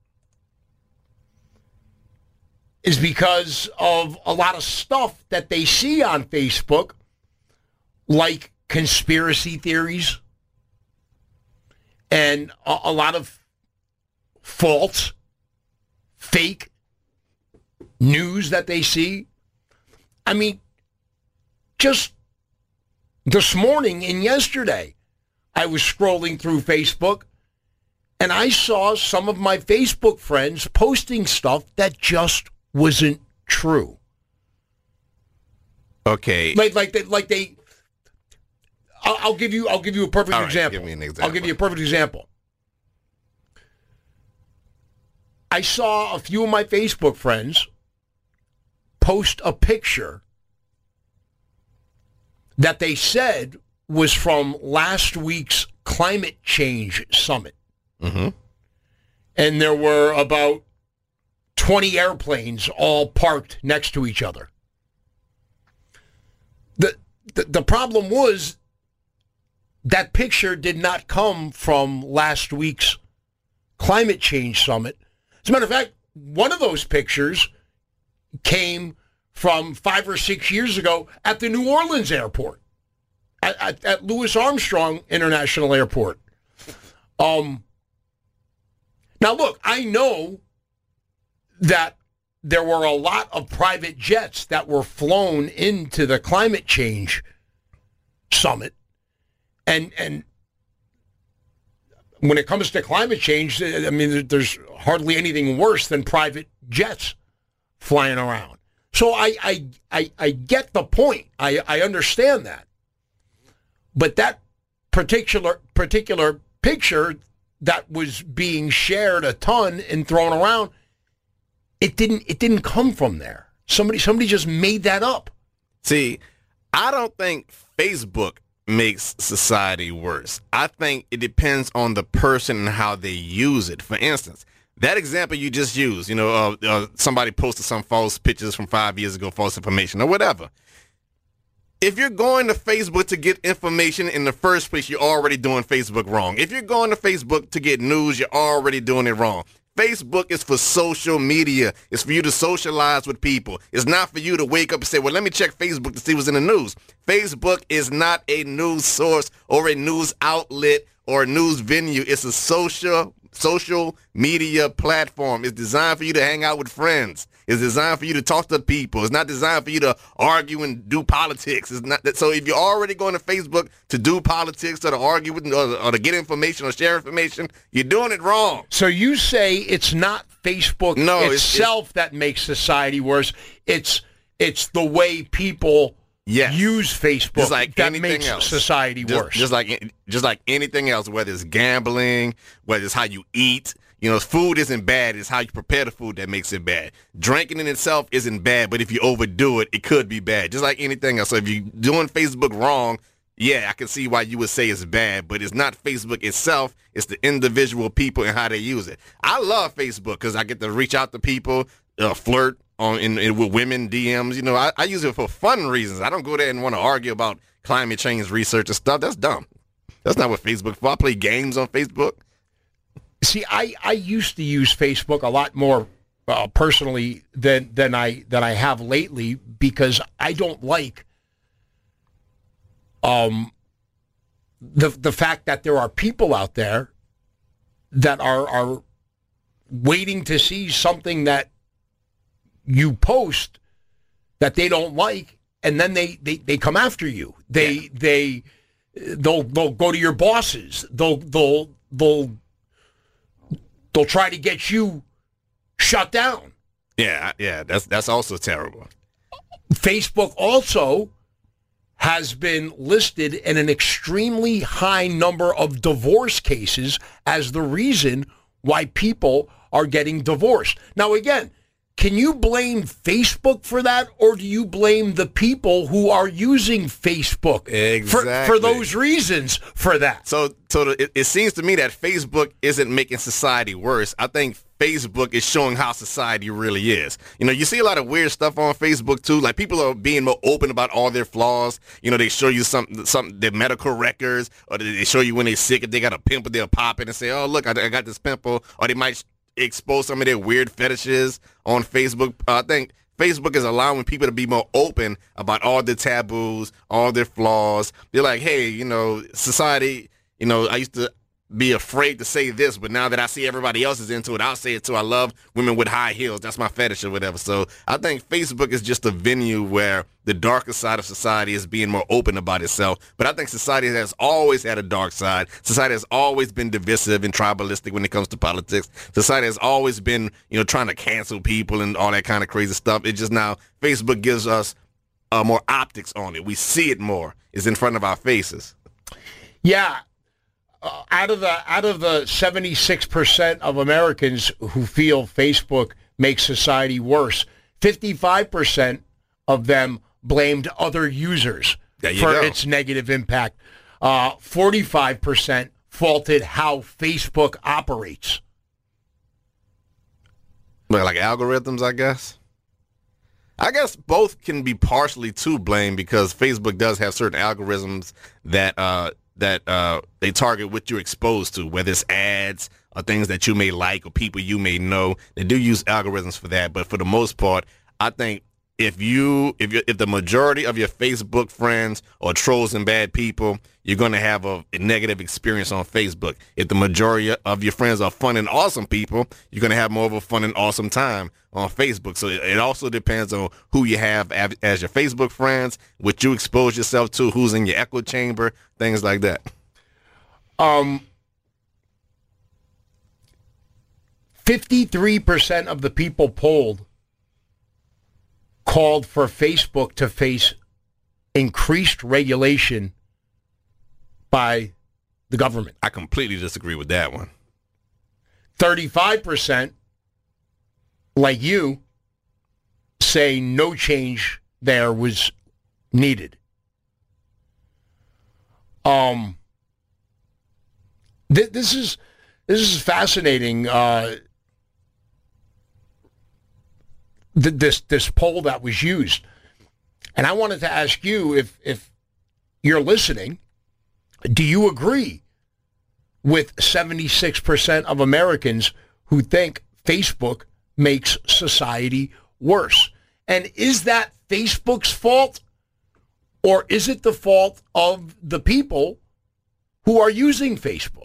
is because of a lot of stuff that they see on Facebook, like conspiracy theories and a, a lot of false, fake news that they see. I mean, just this morning and yesterday, I was scrolling through Facebook, and I saw some of my Facebook friends posting stuff that just wasn't true. Okay. Like, like they, like they. I'll, I'll give you. I'll give you a perfect All right, example. give me an example. I'll give you a perfect example. I saw a few of my Facebook friends post a picture that they said was from last week's climate change summit. Mm-hmm. And there were about twenty airplanes all parked next to each other. The, the, the problem was that picture did not come from last week's climate change summit. As a matter of fact, one of those pictures came from five or six years ago at the New Orleans airport, at, at, at Louis Armstrong International Airport. Um. Now, look, I know that there were a lot of private jets that were flown into the climate change summit. And and when it comes to climate change, I mean, there's hardly anything worse than private jets flying around. So I I, I, I get the point. I, I understand that. But that particular particular picture that was being shared a ton and thrown around, it didn't it didn't come from there. Somebody somebody just made that up. See, I don't think Facebook makes society worse. I think it depends on the person and how they use it. For instance, that example you just used, you know, uh, uh, somebody posted some false pictures from five years ago, false information or whatever. If you're going to Facebook to get information in the first place, you're already doing Facebook wrong. If you're going to Facebook to get news, you're already doing it wrong. Facebook is for social media. It's for you to socialize with people. It's not for you to wake up and say, well, let me check Facebook to see what's in the news. Facebook is not a news source or a news outlet or a news venue. It's a social social media platform. It's designed for you to hang out with friends. It's designed for you to talk to people. It's not designed for you to argue and do politics. It's not that. So if you're already going to Facebook to do politics or to argue with or, or to get information or share information, you're doing it wrong. So you say it's not Facebook no, itself it's, it's, that makes society worse. It's it's the way people yes. use Facebook just like that anything makes else. society just, worse. Just like just like anything else, whether it's gambling, whether it's how you eat. You know, food isn't bad. It's how you prepare the food that makes it bad. Drinking in itself isn't bad, but if you overdo it, it could be bad. Just like anything else. So if you're doing Facebook wrong, yeah, I can see why you would say it's bad, but it's not Facebook itself. It's the individual people and how they use it. I love Facebook because I get to reach out to people, uh, flirt on in, in with women, D Ms. You know, I, I use it for fun reasons. I don't go there and want to argue about climate change research and stuff. That's dumb. That's not what Facebook's for. I play games on Facebook. See, I, I used to use Facebook a lot more uh, personally than than I than I have lately because I don't like um the the fact that there are people out there that are are waiting to see something that you post that they don't like, and then they, they, they come after you. They yeah. they they'll they'll go to your bosses. They'll they'll they'll They'll try to get you shut down. Yeah, yeah, that's that's also terrible. Facebook also has been listed in an extremely high number of divorce cases as the reason why people are getting divorced. Now, again, can you blame Facebook for that, or do you blame the people who are using Facebook exactly. for, for those reasons for that? So, so the, it, it seems to me that Facebook isn't making society worse. I think Facebook is showing how society really is. You know, you see a lot of weird stuff on Facebook too. Like people are being more open about all their flaws. You know, they show you some, some their medical records, or they show you when they're sick. If they got a pimple, they'll pop it and say, "Oh, look, I, I got this pimple," or they might expose some of their weird fetishes on Facebook. Uh, I think Facebook is allowing people to be more open about all their taboos, all their flaws. They're like, hey, you know, society, you know, I used to be afraid to say this, but now that I see everybody else is into it, I'll say it too. I love women with high heels. That's my fetish or whatever. So I think Facebook is just a venue where the darker side of society is being more open about itself. But I think society has always had a dark side. Society has always been divisive and tribalistic when it comes to politics. Society has always been, you know, trying to cancel people and all that kind of crazy stuff. It just now, Facebook gives us uh, more optics on it. We see it more. It's in front of our faces. Yeah. Uh, out of the out of the seventy-six percent of Americans who feel Facebook makes society worse, fifty-five percent of them blamed other users for go. its negative impact. Uh, forty-five percent faulted how Facebook operates. Well, like algorithms, I guess. I guess both can be partially to blame because Facebook does have certain algorithms that uh, that uh, they target what you're exposed to, whether it's ads or things that you may like or people you may know. They do use algorithms for that, but for the most part, I think if you if you if the majority of your Facebook friends are trolls and bad people, you're going to have a, a negative experience on Facebook. If the majority of your friends are fun and awesome people, you're going to have more of a fun and awesome time on Facebook. So it, it also depends on who you have as, as your Facebook friends, what you expose yourself to, who's in your echo chamber, things like that. Um, fifty-three percent of the people polled called for Facebook to face increased regulation by the government. I completely disagree with that one. thirty-five percent, like you, say no change there was needed. Um, th- this is this is fascinating. Uh, th- this this poll that was used, and I wanted to ask you if if you're listening, do you agree with seventy-six percent of Americans who think Facebook makes society worse? And is that Facebook's fault? Or is it the fault of the people who are using Facebook?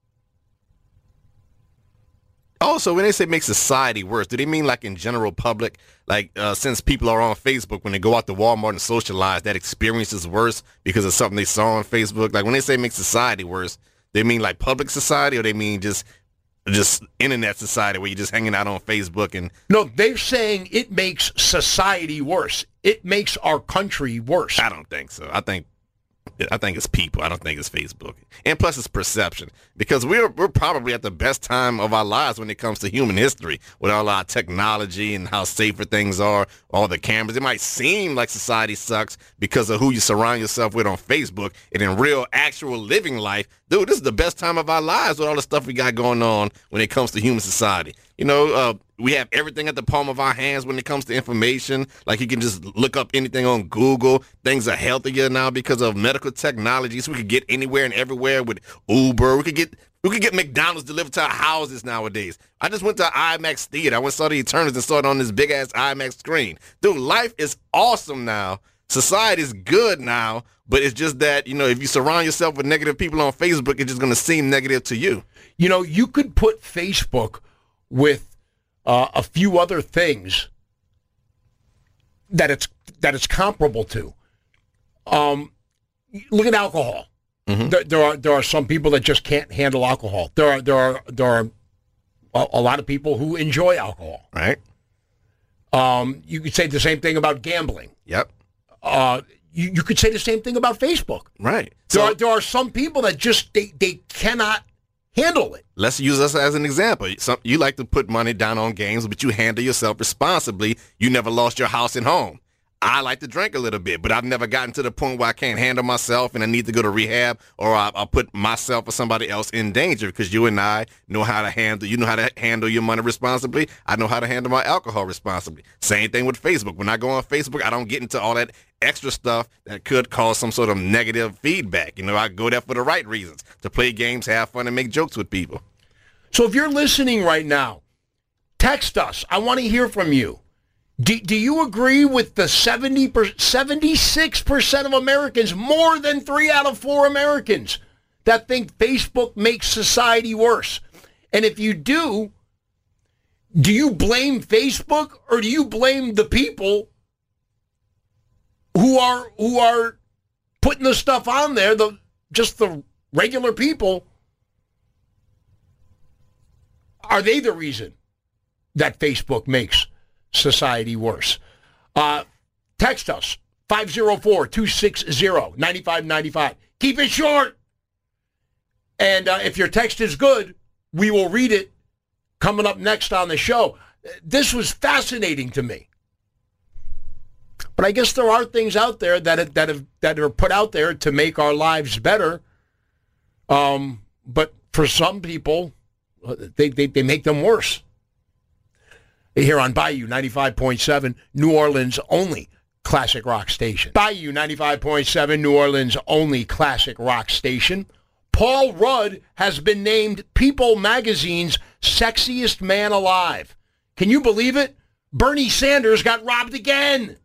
Also, when they say make society worse, do they mean like in general public? Like uh, since people are on Facebook, when they go out to Walmart and socialize, that experience is worse because of something they saw on Facebook? Like when they say make society worse, they mean like public society, or they mean just just internet society where you're just hanging out on Facebook? And no, they're saying it makes society worse. It makes our country worse. I don't think so. I think I think it's people. I don't think it's Facebook. And plus it's perception, because we're we're probably at the best time of our lives when it comes to human history with all our technology and how safer things are, all the cameras. It might seem like society sucks because of who you surround yourself with on Facebook, and in real actual living life, dude, this is the best time of our lives with all the stuff we got going on when it comes to human society. You know, uh, we have everything at the palm of our hands when it comes to information. Like you can just look up anything on Google. Things are healthier now because of medical technologies. We could get anywhere and everywhere with Uber. We could get we could get McDonald's delivered to our houses nowadays. I just went to IMAX theater. I went and saw the Eternals and saw it on this big ass IMAX screen. Dude, life is awesome now. Society is good now, but it's just that, you know, if you surround yourself with negative people on Facebook, it's just going to seem negative to you. You know, you could put Facebook with uh, a few other things that it's that it's comparable to. Um, look at alcohol. Mm-hmm. There, there are there are some people that just can't handle alcohol. There are there are there are a, a lot of people who enjoy alcohol. Right. Um, you could say the same thing about gambling. Yep. Uh, you, you could say the same thing about Facebook. Right. There So are there are some people that just they, they cannot handle it. let's use us as an example. Some, you like to put money down on games, but you handle yourself responsibly. You never lost your house and home. I like to drink a little bit, but I've never gotten to the point where I can't handle myself and I need to go to rehab, or I, I'll put myself or somebody else in danger, because you and I know how to handle, you know how to handle your money responsibly. I know how to handle my alcohol responsibly. Same thing with Facebook. When I go on Facebook, I don't get into all that extra stuff that could cause some sort of negative feedback. You know, I go there for the right reasons, to play games, have fun, and make jokes with people. So if you're listening right now, text us. I want to hear from you. Do, do you agree with the seventy per, seventy-six percent of Americans, more than three out of four Americans, that think Facebook makes society worse? And if you do, do you blame Facebook, or do you blame the people who are who are putting the stuff on there, the just the regular people? Are they the reason that Facebook makes society worse? Uh, text us, five oh four, two six zero, nine five nine five. Keep it short. And uh, if your text is good, we will read it coming up next on the show. This was fascinating to me. But I guess there are things out there that that have that are put out there to make our lives better. Um, but for some people, they, they, they make them worse. Here on Bayou ninety-five point seven, New Orleans' only classic rock station. Bayou ninety-five point seven, New Orleans' only classic rock station. Paul Rudd has been named People Magazine's sexiest man alive. Can you believe it? Bernie Sanders got robbed again.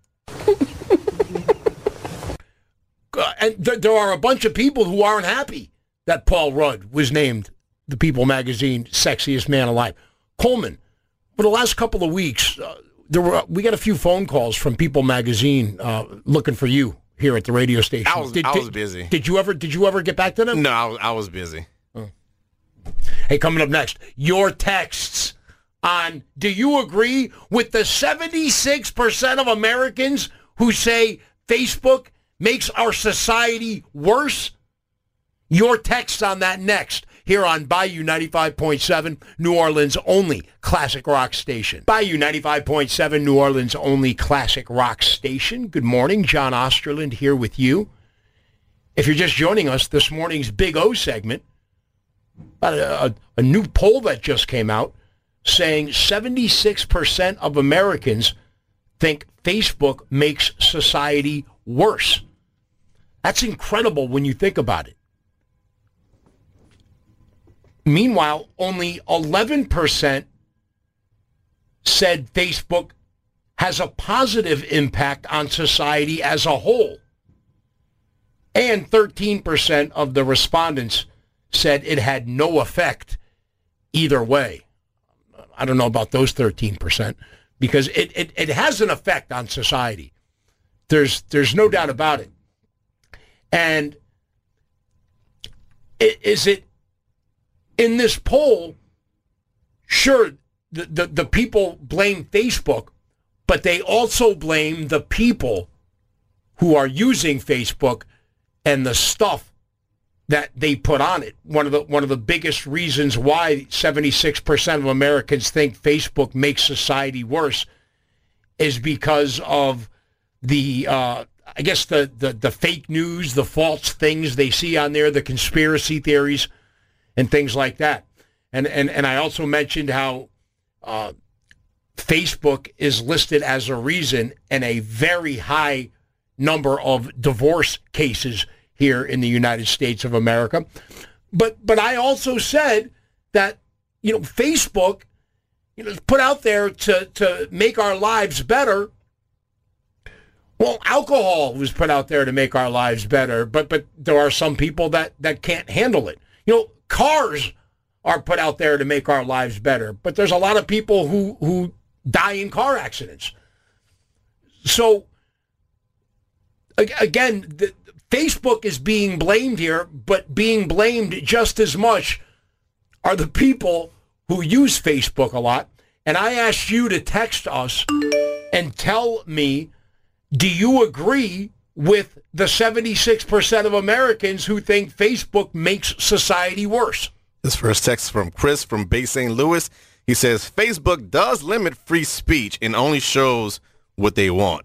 uh, and th- there are a bunch of people who aren't happy that Paul Rudd was named the People Magazine sexiest man alive. Coleman, for the last couple of weeks, uh, there were we got a few phone calls from People Magazine uh, looking for you here at the radio station. I was, did, I was did, busy. Did you ever Did you ever get back to them? No, I was, I was busy. Oh. Hey, coming up next, your texts on, do you agree with the seventy-six percent of Americans who say Facebook makes our society worse? Your texts on that next, here on Bayou ninety-five point seven, New Orleans' only classic rock station. Bayou ninety-five point seven, New Orleans' only classic rock station. Good morning, John Osterland here with you. if you're just joining us, this morning's Big O segment, about a, a, a new poll that just came out saying seventy-six percent of Americans think Facebook makes society worse. That's incredible when you think about it. Meanwhile, only eleven percent said Facebook has a positive impact on society as a whole. And thirteen percent of the respondents said it had no effect either way. I don't know about those thirteen percent because it, it, it has an effect on society. There's there's no doubt about it. And it, is it in this poll, sure, the, the, the people blame Facebook, but they also blame the people who are using Facebook and the stuff that they put on it. One of the one of the biggest reasons why seventy-six percent of Americans think Facebook makes society worse is because of the, uh, I guess, the, the, the fake news, the false things they see on there, the conspiracy theories, and things like that. And and, and I also mentioned how uh, Facebook is listed as a reason in a very high number of divorce cases here in the United States of America. But but I also said that, you know, Facebook, you know, is put out there to, to make our lives better. Well, alcohol was put out there to make our lives better, but but there are some people that, that can't handle it. You know, cars are put out there to make our lives better, but there's a lot of people who, who die in car accidents. So, again, the, Facebook is being blamed here, but being blamed just as much are the people who use Facebook a lot. And I asked you to text us and tell me, do you agree with the seventy-six percent of Americans who think Facebook makes society worse? This first text is from Chris from Bay Saint Louis. He says, Facebook does limit free speech and only shows what they want.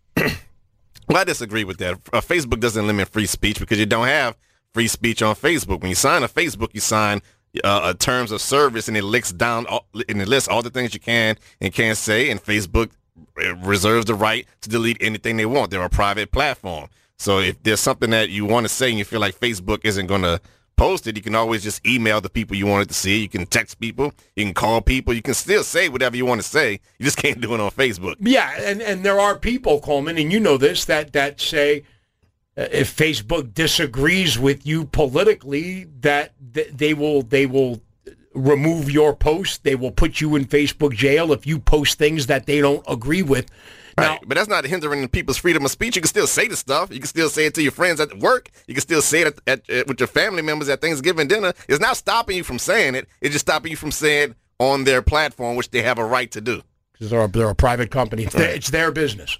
Well, I disagree with that. Uh, Facebook doesn't limit free speech because you don't have free speech on Facebook. When you sign a Facebook, you sign uh, a terms of service, and it lists down all, and it lists all the things you can and can't say. And Facebook reserves the right to delete anything they want. They're a private platform, so if there's something that you want to say and you feel like Facebook isn't going to post it, you can always just email the people you wanted to see. You can text people. You can call people. You can still say whatever you want to say. You just can't do it on Facebook. Yeah, and, and there are people, Coleman, and you know this, that, that say uh, if Facebook disagrees with you politically, that th- they will they will remove your post. They will put you in Facebook jail if you post things that they don't agree with. Now, right, but that's not hindering people's freedom of speech. You can still say the stuff. You can still say it to your friends at work. You can still say it at, at, at, with your family members at Thanksgiving dinner. It's not stopping you from saying it. It's just stopping you from saying it on their platform, which they have a right to do. Because they're, they're a private company. It's, right. their, it's their business.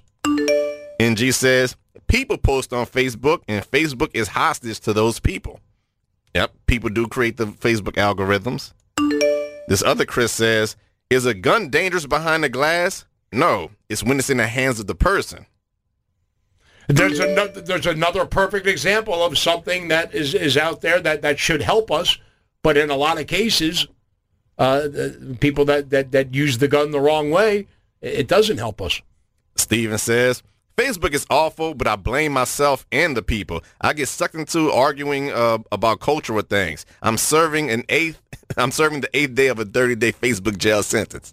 N G says, people post on Facebook, and Facebook is hostage to those people. Yep, people do create the Facebook algorithms. This other Chris says, is a gun dangerous behind the glass? No, it's when it's in the hands of the person. There's another, there's another perfect example of something that is, is out there that, that should help us, but in a lot of cases, uh, the people that, that, that use the gun the wrong way, it doesn't help us. Steven says, Facebook is awful, but I blame myself and the people. I get sucked into arguing uh, about cultural things. I'm serving an eighth. I'm serving the eighth day of a thirty-day Facebook jail sentence.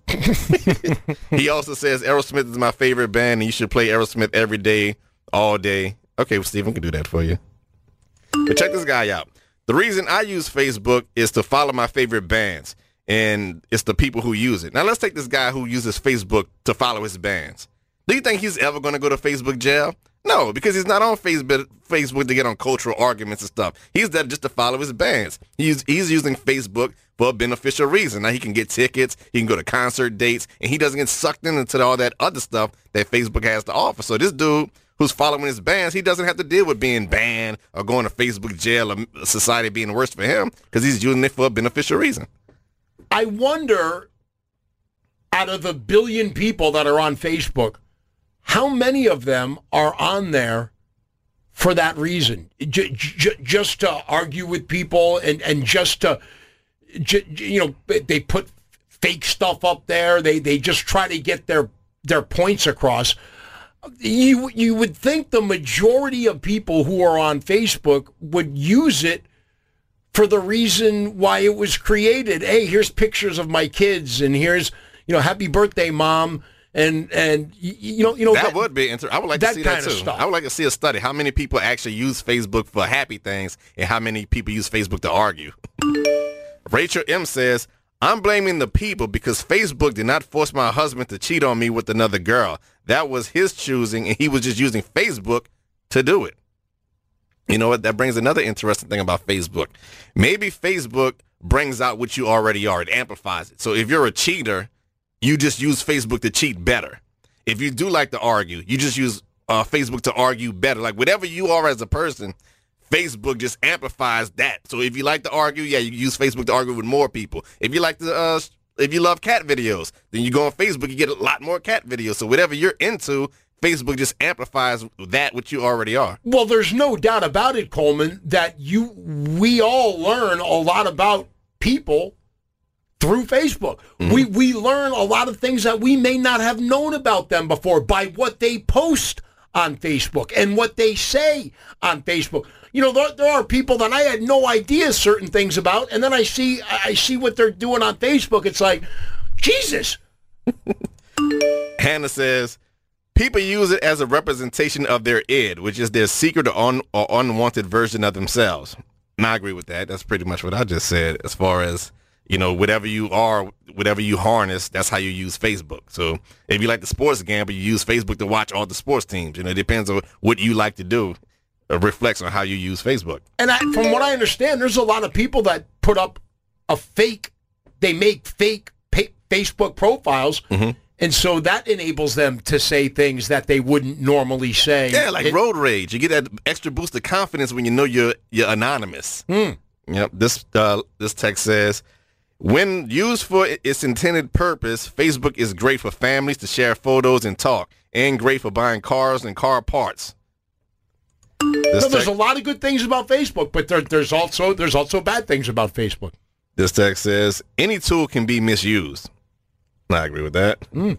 He also says Aerosmith is my favorite band, and you should play Aerosmith every day, all day. Okay, well, Steven can do that for you. But check this guy out. The reason I use Facebook is to follow my favorite bands, and it's the people who use it. Now, let's take this guy who uses Facebook to follow his bands. Do you think he's ever going to go to Facebook jail? No, because he's not on Facebook Facebook to get on cultural arguments and stuff. He's there just to follow his bands. He's he's using Facebook for a beneficial reason. Now he can get tickets, he can go to concert dates, and he doesn't get sucked into all that other stuff that Facebook has to offer. So this dude who's following his bands, he doesn't have to deal with being banned or going to Facebook jail or society being worse for him because he's using it for a beneficial reason. I wonder, out of the billion people that are on Facebook, how many of them are on there for that reason, j- j- just to argue with people and, and just to, j- you know, they put fake stuff up there. They they just try to get their their points across. You you would think the majority of people who are on Facebook would use it for the reason why it was created. Hey, here's pictures of my kids, and here's, you know, happy birthday, mom. And and you know you know that, that would be interesting. I would like that to see that kind of too. stuff. I would like to see a study how many people actually use Facebook for happy things and how many people use Facebook to argue. Rachel M says, "I'm blaming the people because Facebook did not force my husband to cheat on me with another girl. That was his choosing, and he was just using Facebook to do it." You know what? That brings another interesting thing about Facebook. Maybe Facebook brings out what you already are. It amplifies it. So if you're a cheater, you just use Facebook to cheat better. If you do like to argue, you just use uh, Facebook to argue better. Like whatever you are as a person, Facebook just amplifies that. So if you like to argue, yeah, you use Facebook to argue with more people. If you like to, uh, if you love cat videos, then you go on Facebook, you get a lot more cat videos. So whatever you're into, Facebook just amplifies that what you already are. Well, there's no doubt about it, Coleman, that you we all learn a lot about people through Facebook. Mm-hmm. We we learn a lot of things that we may not have known about them before by what they post on Facebook and what they say on Facebook. You know, there, there are people that I had no idea certain things about, and then I see I see what they're doing on Facebook. It's like, Jesus. Hannah says, people use it as a representation of their id, which is their secret or, un, or unwanted version of themselves. And I agree with that. That's pretty much what I just said as far as, you know, whatever you are, whatever you harness, that's how you use Facebook. So if you like the sports gamble, you use Facebook to watch all the sports teams. You know, it depends on what you like to do. It reflects on how you use Facebook. And I, from what I understand, there's a lot of people that put up a fake, they make fake pa- Facebook profiles. Mm-hmm. And so that enables them to say things that they wouldn't normally say. Yeah, like it, road rage. You get that extra boost of confidence when you know you're you're anonymous. Mm. Yep. This uh, this text says, when used for its intended purpose, Facebook is great for families to share photos and talk, and great for buying cars and car parts. So there's a lot of good things about Facebook, but there, there's also there's also bad things about Facebook. This text says, any tool can be misused. I agree with that. Mm.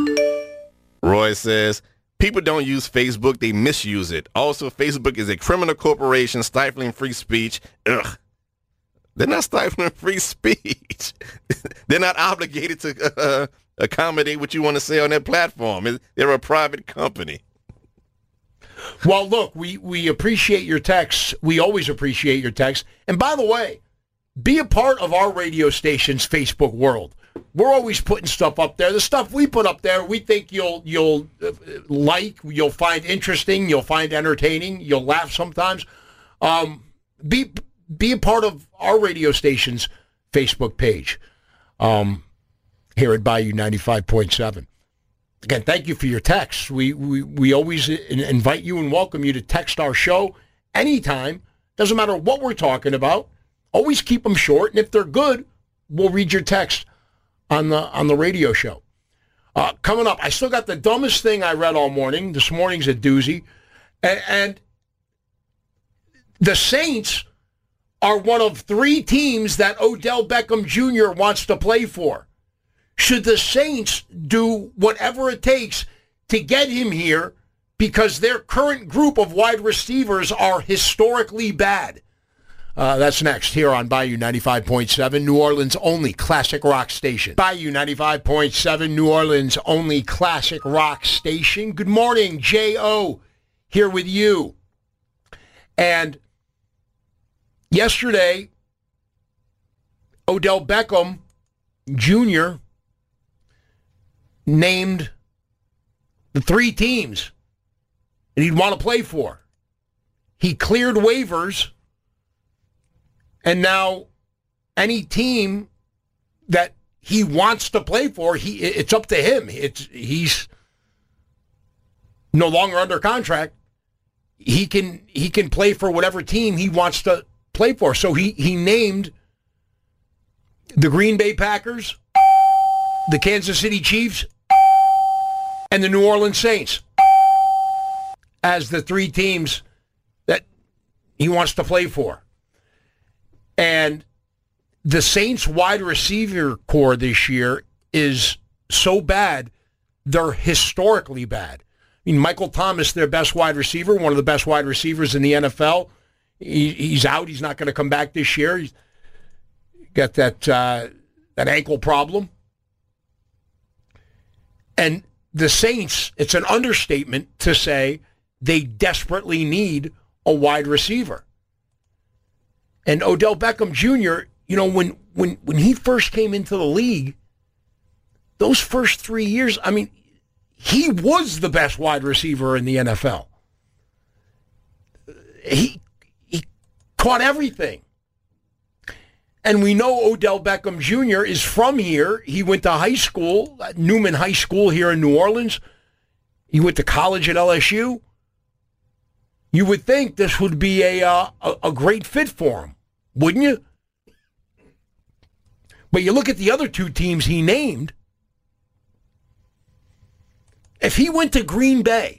Roy says, people don't use Facebook, they misuse it. Also, Facebook is a criminal corporation stifling free speech. Ugh. They're not stifling free speech. They're not obligated to uh, accommodate what you want to say on their platform. They're a private company. Well, look, we, we appreciate your texts. We always appreciate your texts. And by the way, be a part of our radio station's Facebook world. We're always putting stuff up there. The stuff we put up there, we think you'll you'll uh, like, you'll find interesting, you'll find entertaining, you'll laugh sometimes. Um, be be a part of our radio station's Facebook page um, here at Bayou ninety-five point seven. Again, thank you for your texts. We, we, we always invite you and welcome you to text our show anytime. Doesn't matter what we're talking about. Always keep them short, and if they're good, we'll read your text on the on the radio show. Uh, coming up, I still got the dumbest thing I read all morning. This morning's a doozy. And, and the Saints are one of three teams that Odell Beckham Junior wants to play for. Should the Saints do whatever it takes to get him here because their current group of wide receivers are historically bad? Uh, that's next here on Bayou ninety-five point seven, New Orleans' only classic rock station. Bayou ninety-five point seven, New Orleans' only classic rock station. Good morning, J O, here with you. And yesterday, Odell Beckham Junior named the three teams that he'd want to play for. He cleared waivers. And now any team that he wants to play for, he it's up to him. It's he's no longer under contract. He can he can play for whatever team he wants to play for. So he, he named the Green Bay Packers, the Kansas City Chiefs, and the New Orleans Saints as the three teams he wants to play for. And the Saints wide receiver core this year is so bad, they're historically bad. I mean, Michael Thomas, their best wide receiver, one of the best wide receivers in the N F L, he, he's out. He's not going to come back this year. He's got that uh, that ankle problem. And the Saints, it's an understatement to say they desperately need a wide receiver. And Odell Beckham Junior, you know, when when when he first came into the league, those first three years, I mean, he was the best wide receiver in the N F L. He he caught everything. And we know Odell Beckham Junior is from here. He went to high school, Newman High School here in New Orleans. He went to college at L S U. You would think this would be a uh, a, a great fit for him, wouldn't you? But you look at the other two teams he named. If he went to Green Bay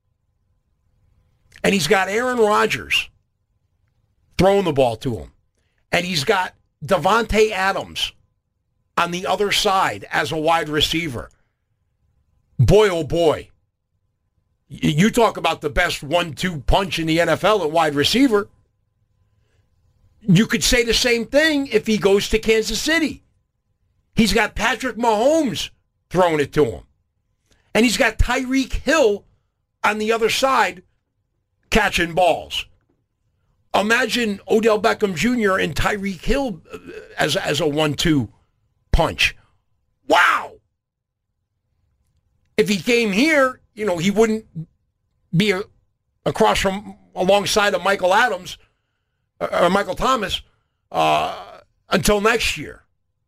and he's got Aaron Rodgers throwing the ball to him, and he's got Devontae Adams on the other side as a wide receiver, boy, oh boy. You talk about the best one two punch in the N F L at wide receiver. You could say the same thing if he goes to Kansas City. He's got Patrick Mahomes throwing it to him. And he's got Tyreek Hill on the other side catching balls. Imagine Odell Beckham Junior and Tyreek Hill as, as a one two punch. Wow! If he came here, you know, he wouldn't be a, across from, alongside of Michael Adams, or Michael Thomas, uh, until next year.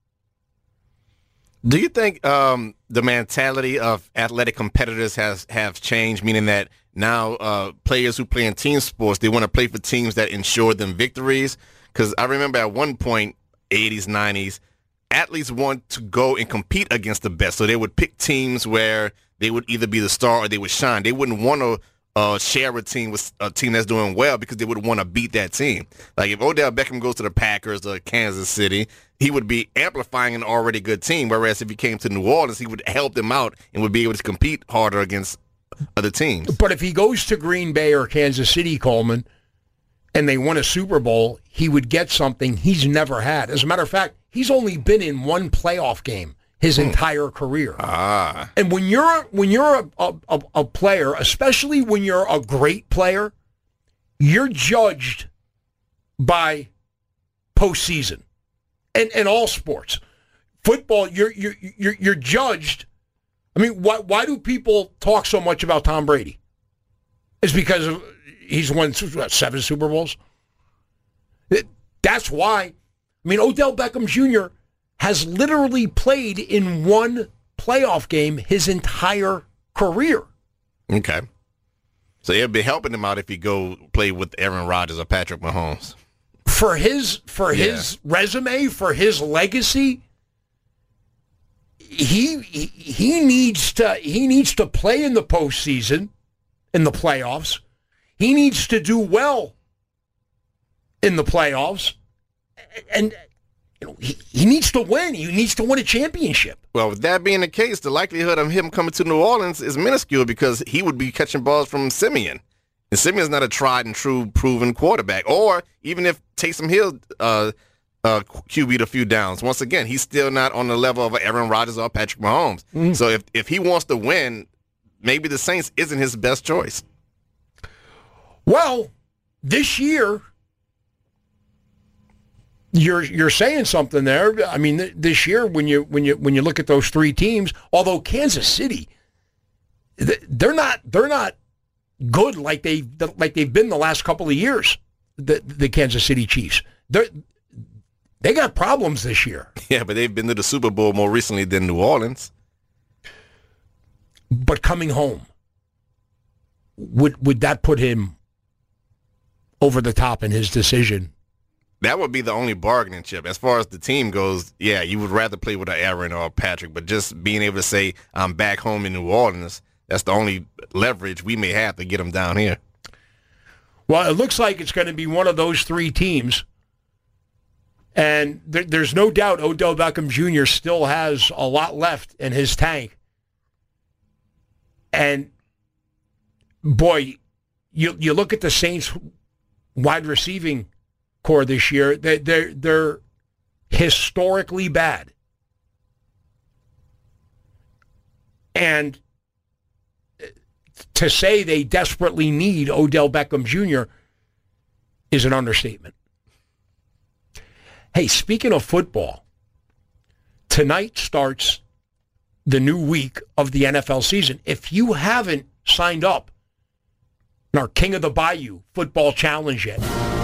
Do you think um, the mentality of athletic competitors has have changed, meaning that now uh, players who play in team sports, they want to play for teams that ensure them victories? Because I remember at one point, eighties, nineties, athletes want to go and compete against the best. So they would pick teams where they would either be the star or they would shine. They wouldn't want to uh, share a team with a team that's doing well because they would want to beat that team. Like if Odell Beckham goes to the Packers or Kansas City, he would be amplifying an already good team. Whereas if he came to New Orleans, he would help them out and would be able to compete harder against other teams. But if he goes to Green Bay or Kansas City, Coleman, and they won a Super Bowl, he would get something he's never had. As a matter of fact, he's only been in one playoff game his hmm. entire career. Ah. And when you're when you're a, a, a player, especially when you're a great player, you're judged by postseason. And in all sports. Football, you're you're you're you're judged. I mean, why why do people talk so much about Tom Brady? It's because of, he's won what, seven Super Bowls. That's why. I mean, Odell Beckham Junior has literally played in one playoff game his entire career. Okay. So it'd be helping him out if he go play with Aaron Rodgers or Patrick Mahomes. For his for yeah. his resume, for his legacy, he, he he needs to he needs to play in the postseason, in the playoffs. He needs to do well in the playoffs, and you know, he, he needs to win. He needs to win a championship. Well, with that being the case, the likelihood of him coming to New Orleans is minuscule because he would be catching balls from Simeon. And Simeon's not a tried and true proven quarterback. Or even if Taysom Hill uh, uh, Q B'd a few downs, once again, he's still not on the level of Aaron Rodgers or Patrick Mahomes. Mm-hmm. So if, if he wants to win, maybe the Saints isn't his best choice. Well, this year, you're you're saying something there. I mean, th- this year when you when you when you look at those three teams, although Kansas City, th- they're not they're not. good like they like they've been the last couple of years. The the Kansas City Chiefs, they they got problems this year. Yeah, but they've been to the Super Bowl more recently than New Orleans. But coming home, would would that put him over the top in his decision? That would be the only bargaining chip. As far as the team goes, yeah, you would rather play with an Aaron or a Patrick, but just being able to say, I'm back home in New Orleans, that's the only leverage we may have to get him down here. Well, it looks like it's going to be one of those three teams. And there, there's no doubt Odell Beckham Junior still has a lot left in his tank. And, boy, you you look at the Saints wide receiving core this year, they, they're, they're historically bad. And to say they desperately need Odell Beckham Junior is an understatement. Hey, speaking of football, tonight starts the new week of the N F L season. If you haven't signed up in our King of the Bayou Football Challenge yet,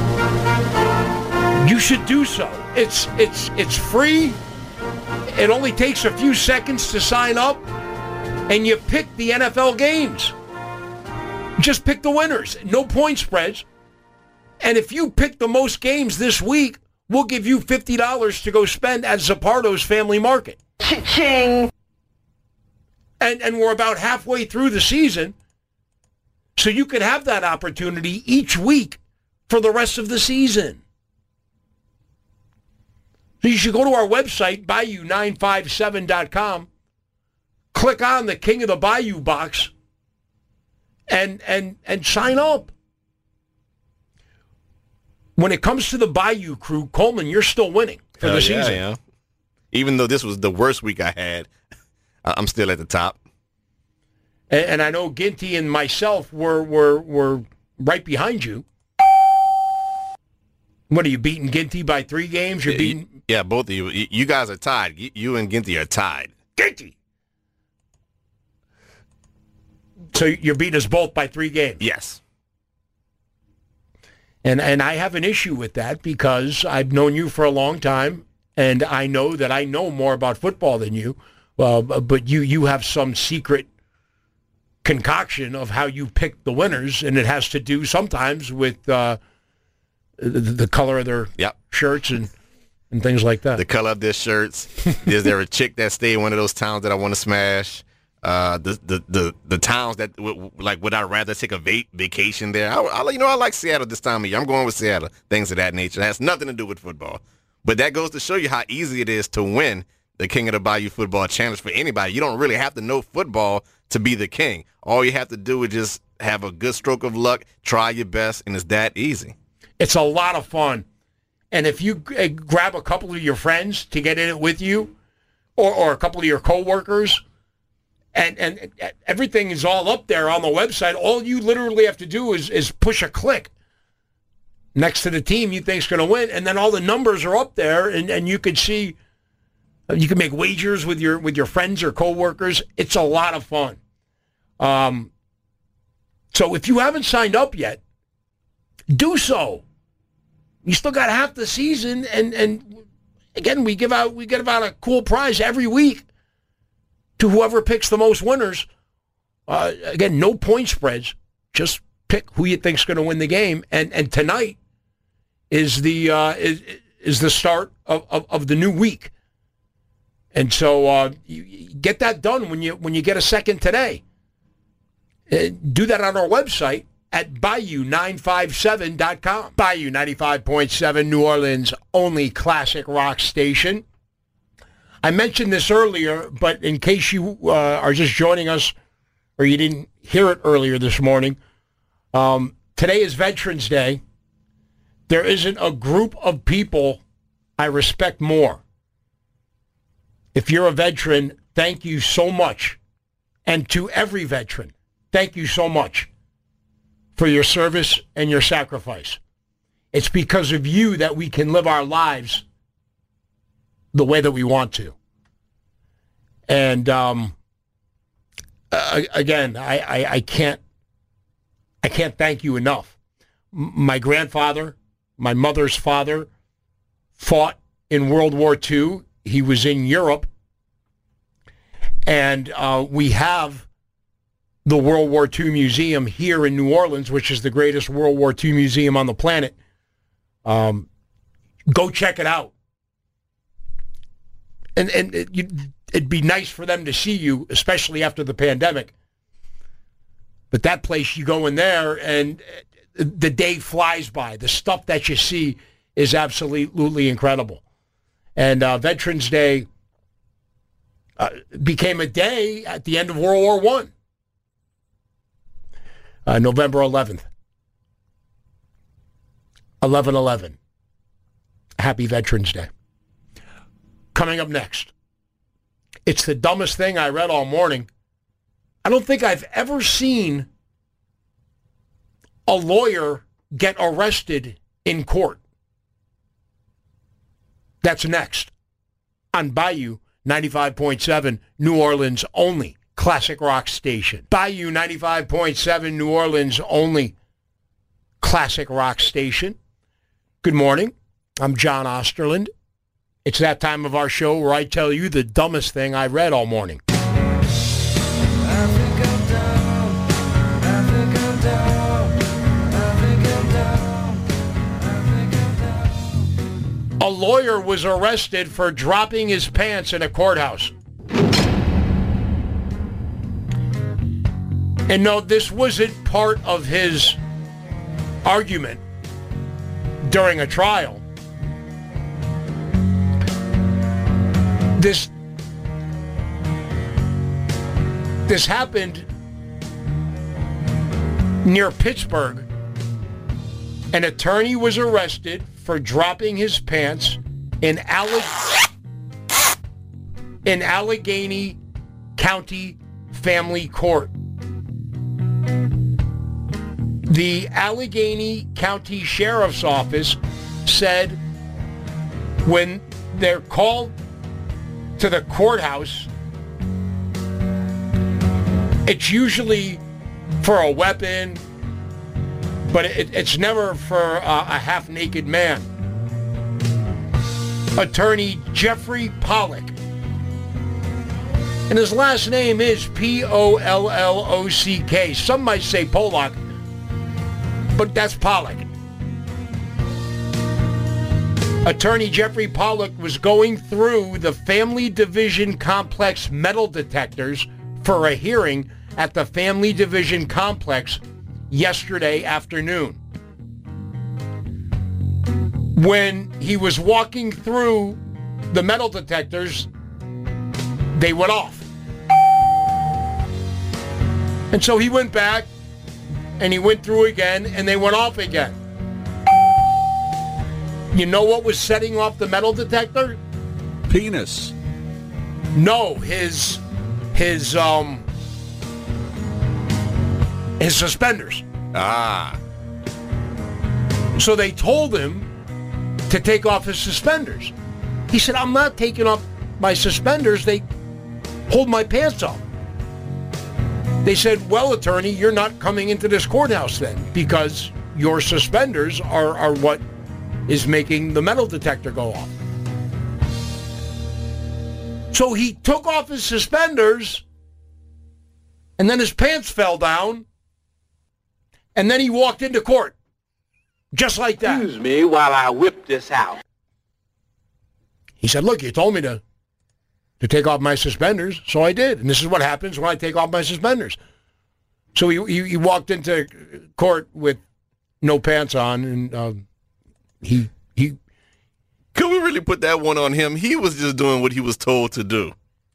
you should do so. It's it's it's free. It only takes a few seconds to sign up, and you pick the N F L games. Just pick the winners. No point spreads. And if you pick the most games this week, we'll give you fifty dollars to go spend at Zapardo's Family Market. Cha-ching. And, and we're about halfway through the season, so you could have that opportunity each week for the rest of the season. So you should go to our website, bayou nine five seven dot com, click on the King of the Bayou box, and and and sign up. When it comes to the Bayou crew, Coleman, you're still winning for Hell the yeah, season. I am. Even though this was the worst week I had, I'm still at the top. And, and I know Ginty and myself were were were right behind you. What are you beating Ginty by three games? You're yeah, beating yeah, both of you. You guys are tied. You and Ginty are tied. Ginty. So you're beating us both by three games. Yes. And and I have an issue with that because I've known you for a long time, and I know that I know more about football than you. Uh, but you you have some secret concoction of how you pick the winners, and it has to do sometimes with uh, the, the color of their yep. shirts and and things like that. The color of their shirts. Is there a chick that stayed in one of those towns that I want to smash? Uh, the, the the the towns that w- like would I rather take a va- vacation there? I, I you know I like Seattle this time of year. I'm going with Seattle. Things of that nature. It has nothing to do with football, but that goes to show you how easy it is to win the King of the Bayou Football Challenge for anybody. You don't really have to know football to be the king. All you have to do is just have a good stroke of luck, try your best, and it's that easy. It's a lot of fun, and if you uh, grab a couple of your friends to get in it with you, or or a couple of your coworkers. And and everything is all up there on the website. All you literally have to do is, is push a click next to the team you think's going to win, and then all the numbers are up there, and, and you can see, you can make wagers with your with your friends or coworkers. It's a lot of fun. Um, so if you haven't signed up yet, do so. You still got half the season, and and again, we give out we give out a cool prize every week to whoever picks the most winners. Uh, again, no point spreads. Just pick who you think's going to win the game. And and tonight is the uh, is is the start of, of, of the new week. And so uh, you, you get that done when you when you get a second today. Uh, do that on our website at bayou nine five seven dot com. Bayou ninety-five point seven, New Orleans' only classic rock station. I mentioned this earlier, but in case you uh, are just joining us or you didn't hear it earlier this morning, um, today is Veterans Day. There isn't a group of people I respect more. If you're a veteran, thank you so much. And to every veteran, thank you so much for your service and your sacrifice. It's because of you that we can live our lives the way that we want to. And um, uh, again, I, I, I can't I can't thank you enough. M- my grandfather, my mother's father, fought in World War Two. He was in Europe. And uh, we have the World War Two Museum here in New Orleans, which is the greatest World War Two museum on the planet. Um, go check it out. And and it, you, it'd be nice for them to see you, especially after the pandemic. But that place, you go in there, and the day flies by. The stuff that you see is absolutely incredible. And uh, Veterans Day uh, became a day at the end of World War One, uh, November eleventh. eleven eleven. Happy Veterans Day. Coming up next, it's the dumbest thing I read all morning. I don't think I've ever seen a lawyer get arrested in court. That's next on Bayou ninety-five point seven, New Orleans' only classic rock station. Bayou ninety-five point seven, New Orleans' only classic rock station. Good morning. I'm John Osterland. It's that time of our show where I tell you the dumbest thing I read all morning. A lawyer was arrested for dropping his pants in a courthouse. And no, this wasn't part of his argument during a trial. This, this happened near Pittsburgh. An attorney was arrested for dropping his pants in, Alle- in Allegheny County Family Court. The Allegheny County Sheriff's Office said when they're called to the courthouse, it's usually for a weapon, but it, it's never for uh, a half-naked man. Attorney Jeffrey Pollock, and his last name is P O L L O C K. Some might say Pollock, but that's Pollock. Attorney Jeffrey Pollock was going through the Family Division Complex metal detectors for a hearing at the Family Division Complex yesterday afternoon. When he was walking through the metal detectors, they went off. And so he went back and he went through again and they went off again. You know what was setting off the metal detector? Penis. No, his his um his suspenders. Ah. So they told him to take off his suspenders. He said, I'm not taking off my suspenders. They hold my pants up. They said, well, attorney, you're not coming into this courthouse then because your suspenders are, are what is making the metal detector go off. So he took off his suspenders and then his pants fell down and then he walked into court. Just like that. Excuse me while I whip this out. He said, look, you told me to to take off my suspenders, so I did. And this is what happens when I take off my suspenders. So he he, he walked into court with no pants on, and uh, he he. Could we really put that one on him? He was just doing what he was told to do.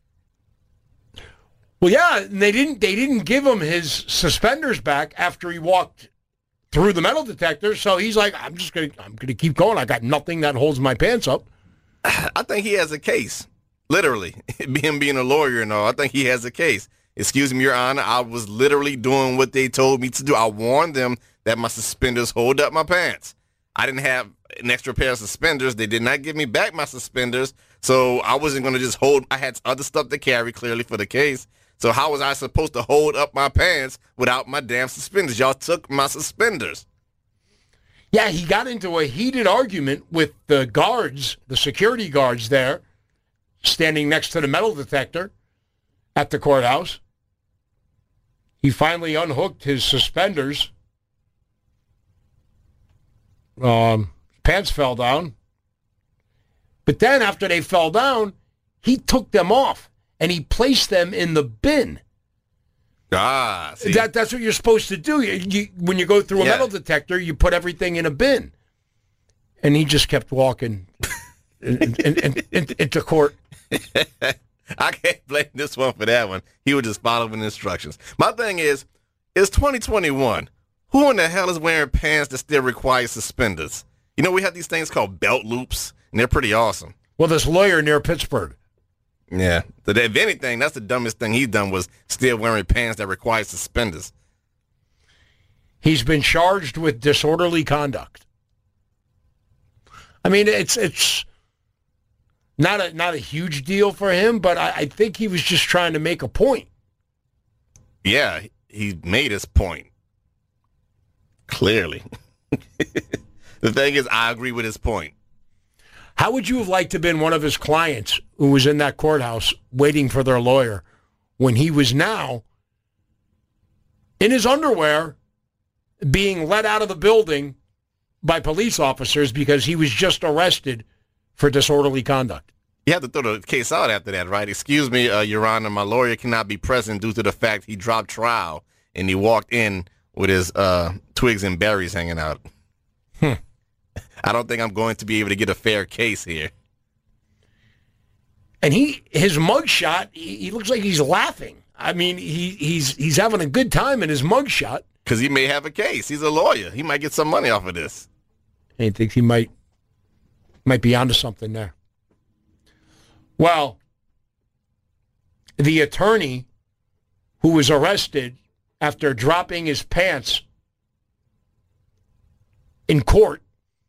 Well, yeah, and they didn't they didn't give him his suspenders back after he walked through the metal detector. So he's like, I'm just gonna I'm gonna keep going. I got nothing that holds my pants up. I think he has a case. Literally, him being a lawyer and all, I think he has a case. Excuse me, Your Honor, I was literally doing what they told me to do. I warned them that my suspenders hold up my pants. I didn't have an extra pair of suspenders. They did not give me back my suspenders, so I wasn't going to just hold. I had other stuff to carry, clearly, for the case. So how was I supposed to hold up my pants without my damn suspenders? Y'all took my suspenders. Yeah, he got into a heated argument with the guards, the security guards there, standing next to the metal detector at the courthouse. He finally unhooked his suspenders. Um, pants fell down. But then after they fell down, he took them off and he placed them in the bin. Ah, see. That that's what you're supposed to do. You, you, when you go through a Yeah. metal detector, you put everything in a bin. And he just kept walking in, in, in, in, into court. I can't blame this one for that one. He was just following instructions. My thing is, it's twenty twenty-one. Who in the hell is wearing pants that still require suspenders? You know, we have these things called belt loops, and they're pretty awesome. Well, this lawyer near Pittsburgh. Yeah. So if anything, that's the dumbest thing he's done was still wearing pants that require suspenders. He's been charged with disorderly conduct. I mean, it's it's not a not a huge deal for him, but I, I think he was just trying to make a point. Yeah, he made his point. Clearly. The thing is, I agree with his point. How would you have liked to have been one of his clients who was in that courthouse waiting for their lawyer when he was now in his underwear being let out of the building by police officers because he was just arrested for disorderly conduct? You have to throw the case out after that, right? Excuse me, uh, Your Honor, my lawyer cannot be present due to the fact he dropped trial and he walked in with his uh, twigs and berries hanging out. Hmm. I don't think I'm going to be able to get a fair case here. And he, his mugshot, he, he looks like he's laughing. I mean, he, he's he's having a good time in his mugshot. Because he may have a case. He's a lawyer. He might get some money off of this. And he thinks he might might be onto something there. Well, the attorney who was arrested after dropping his pants in court,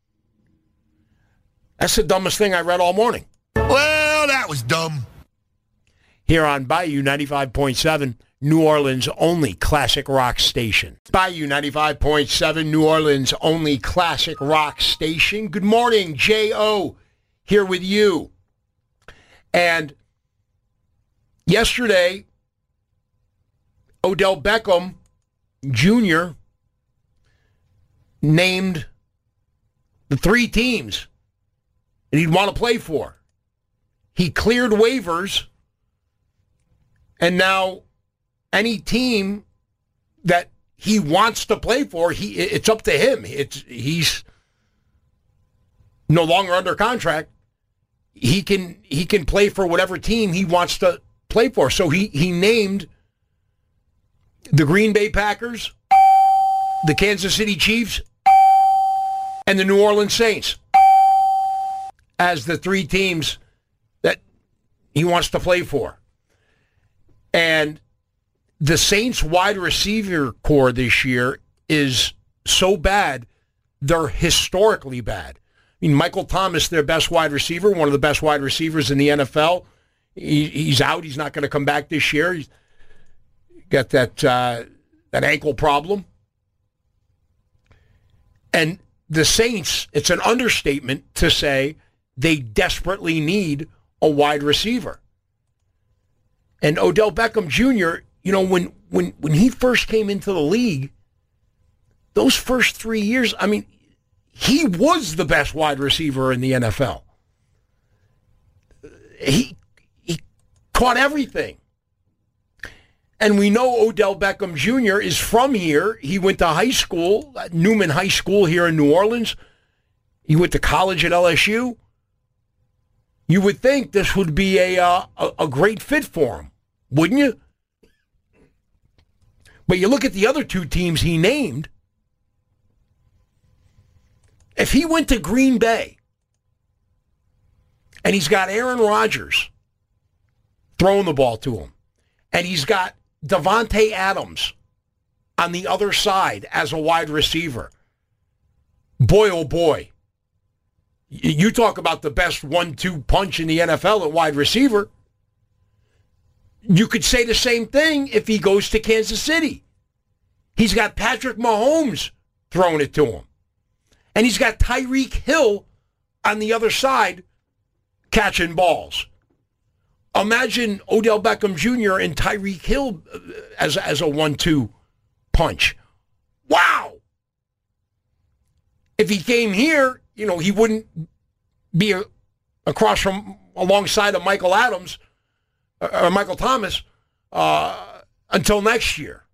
that's the dumbest thing I read all morning. Well, that was dumb. Here on Bayou ninety-five point seven, New Orleans' only classic rock station. Bayou ninety-five point seven, New Orleans' only classic rock station. Good morning, J O, here with you. And yesterday, Odell Beckham Junior named the three teams that he'd want to play for. He cleared waivers, and now any team that he wants to play for, he it's up to him. It's he's no longer under contract. He can he can play for whatever team he wants to play for. So he he named the Green Bay Packers, the Kansas City Chiefs, and the New Orleans Saints as the three teams that he wants to play for. And the Saints wide receiver core this year is so bad, they're historically bad. I mean, Michael Thomas, their best wide receiver, one of the best wide receivers in the N F L, he, he's out. He's not going to come back this year. He's got that uh, that ankle problem. And the Saints, it's an understatement to say they desperately need a wide receiver. And Odell Beckham Junior, you know, when when when he first came into the league, those first three years, I mean, he was the best wide receiver in the N F L. He he caught everything. And we know Odell Beckham Junior is from here. He went to high school, Newman High School here in New Orleans. He went to college at L S U. You would think this would be a uh, a, a great fit for him, wouldn't you? But you look at the other two teams he named. If he went to Green Bay and he's got Aaron Rodgers throwing the ball to him, and he's got Devontae Adams on the other side as a wide receiver, boy, oh boy. You talk about the best one two punch in the N F L at wide receiver. You could say the same thing if he goes to Kansas City. He's got Patrick Mahomes throwing it to him. And he's got Tyreek Hill on the other side catching balls. Imagine Odell Beckham Junior and Tyreek Hill as, as a one two punch. Wow! If he came here, you know, he wouldn't be a, across from, alongside of Michael Adams, or Michael Thomas, uh, until next year.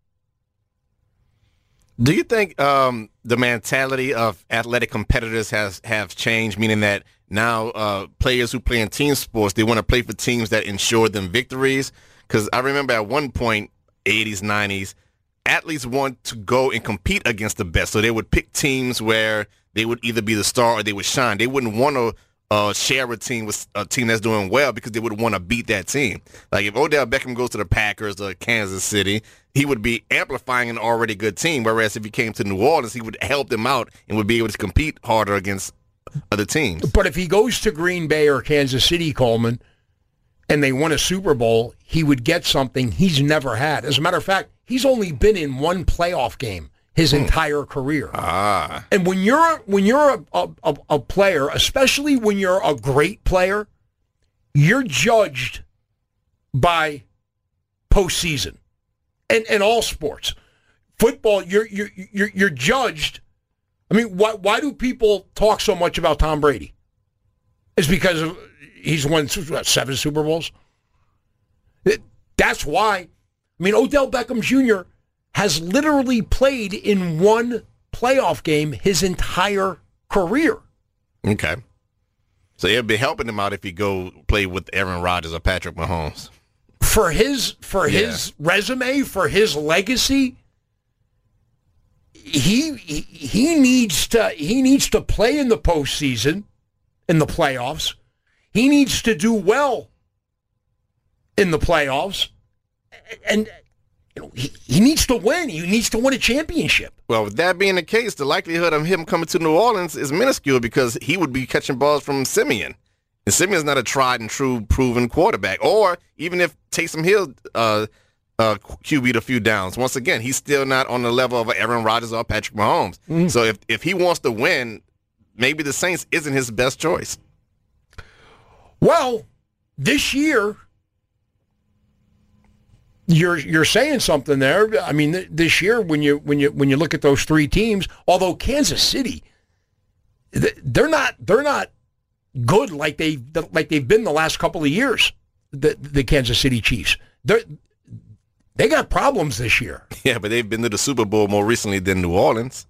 Do you think um, the mentality of athletic competitors has have changed, meaning that now uh, players who play in team sports, they want to play for teams that ensure them victories? Because I remember at one point, eighties, nineties, athletes want to go and compete against the best. So they would pick teams where they would either be the star or they would shine. They wouldn't want to uh, share a team with a team that's doing well because they would want to beat that team. Like if Odell Beckham goes to the Packers or Kansas City, he would be amplifying an already good team. Whereas if he came to New Orleans, he would help them out and would be able to compete harder against other teams. But if he goes to Green Bay or Kansas City, Coleman, and they win a Super Bowl, he would get something he's never had. As a matter of fact, he's only been in one playoff game his hmm. entire career. Ah. And when you're when you're a, a, a player, especially when you're a great player, you're judged by postseason. And and all sports. Football, you're you're you're you're judged. I mean, why why do people talk so much about Tom Brady? It's because of, he's won what, seven Super Bowls. It, that's why. I mean, Odell Beckham Junior has literally played in one playoff game his entire career. Okay. So it'll be helping him out if he go play with Aaron Rodgers or Patrick Mahomes. For his for yeah. his resume, for his legacy, he, he he needs to he needs to play in the postseason, in the playoffs. He needs to do well in the playoffs, and you know, he, he needs to win. He needs to win a championship. Well, with that being the case, the likelihood of him coming to New Orleans is minuscule because he would be catching balls from Simeon. And Simeon's not a tried and true proven quarterback. Or even if Taysom Hill uh, uh, Q B'd a few downs, once again, he's still not on the level of Aaron Rodgers or Patrick Mahomes. Mm-hmm. So if, if he wants to win, maybe the Saints isn't his best choice. Well, this year, you're you're saying something there. I mean, th- this year when you when you when you look at those three teams, although Kansas City, th- they're not they're not. good like they like they've been the last couple of years. The the Kansas City Chiefs, they they got problems this year. Yeah, but they've been to the Super Bowl more recently than New Orleans.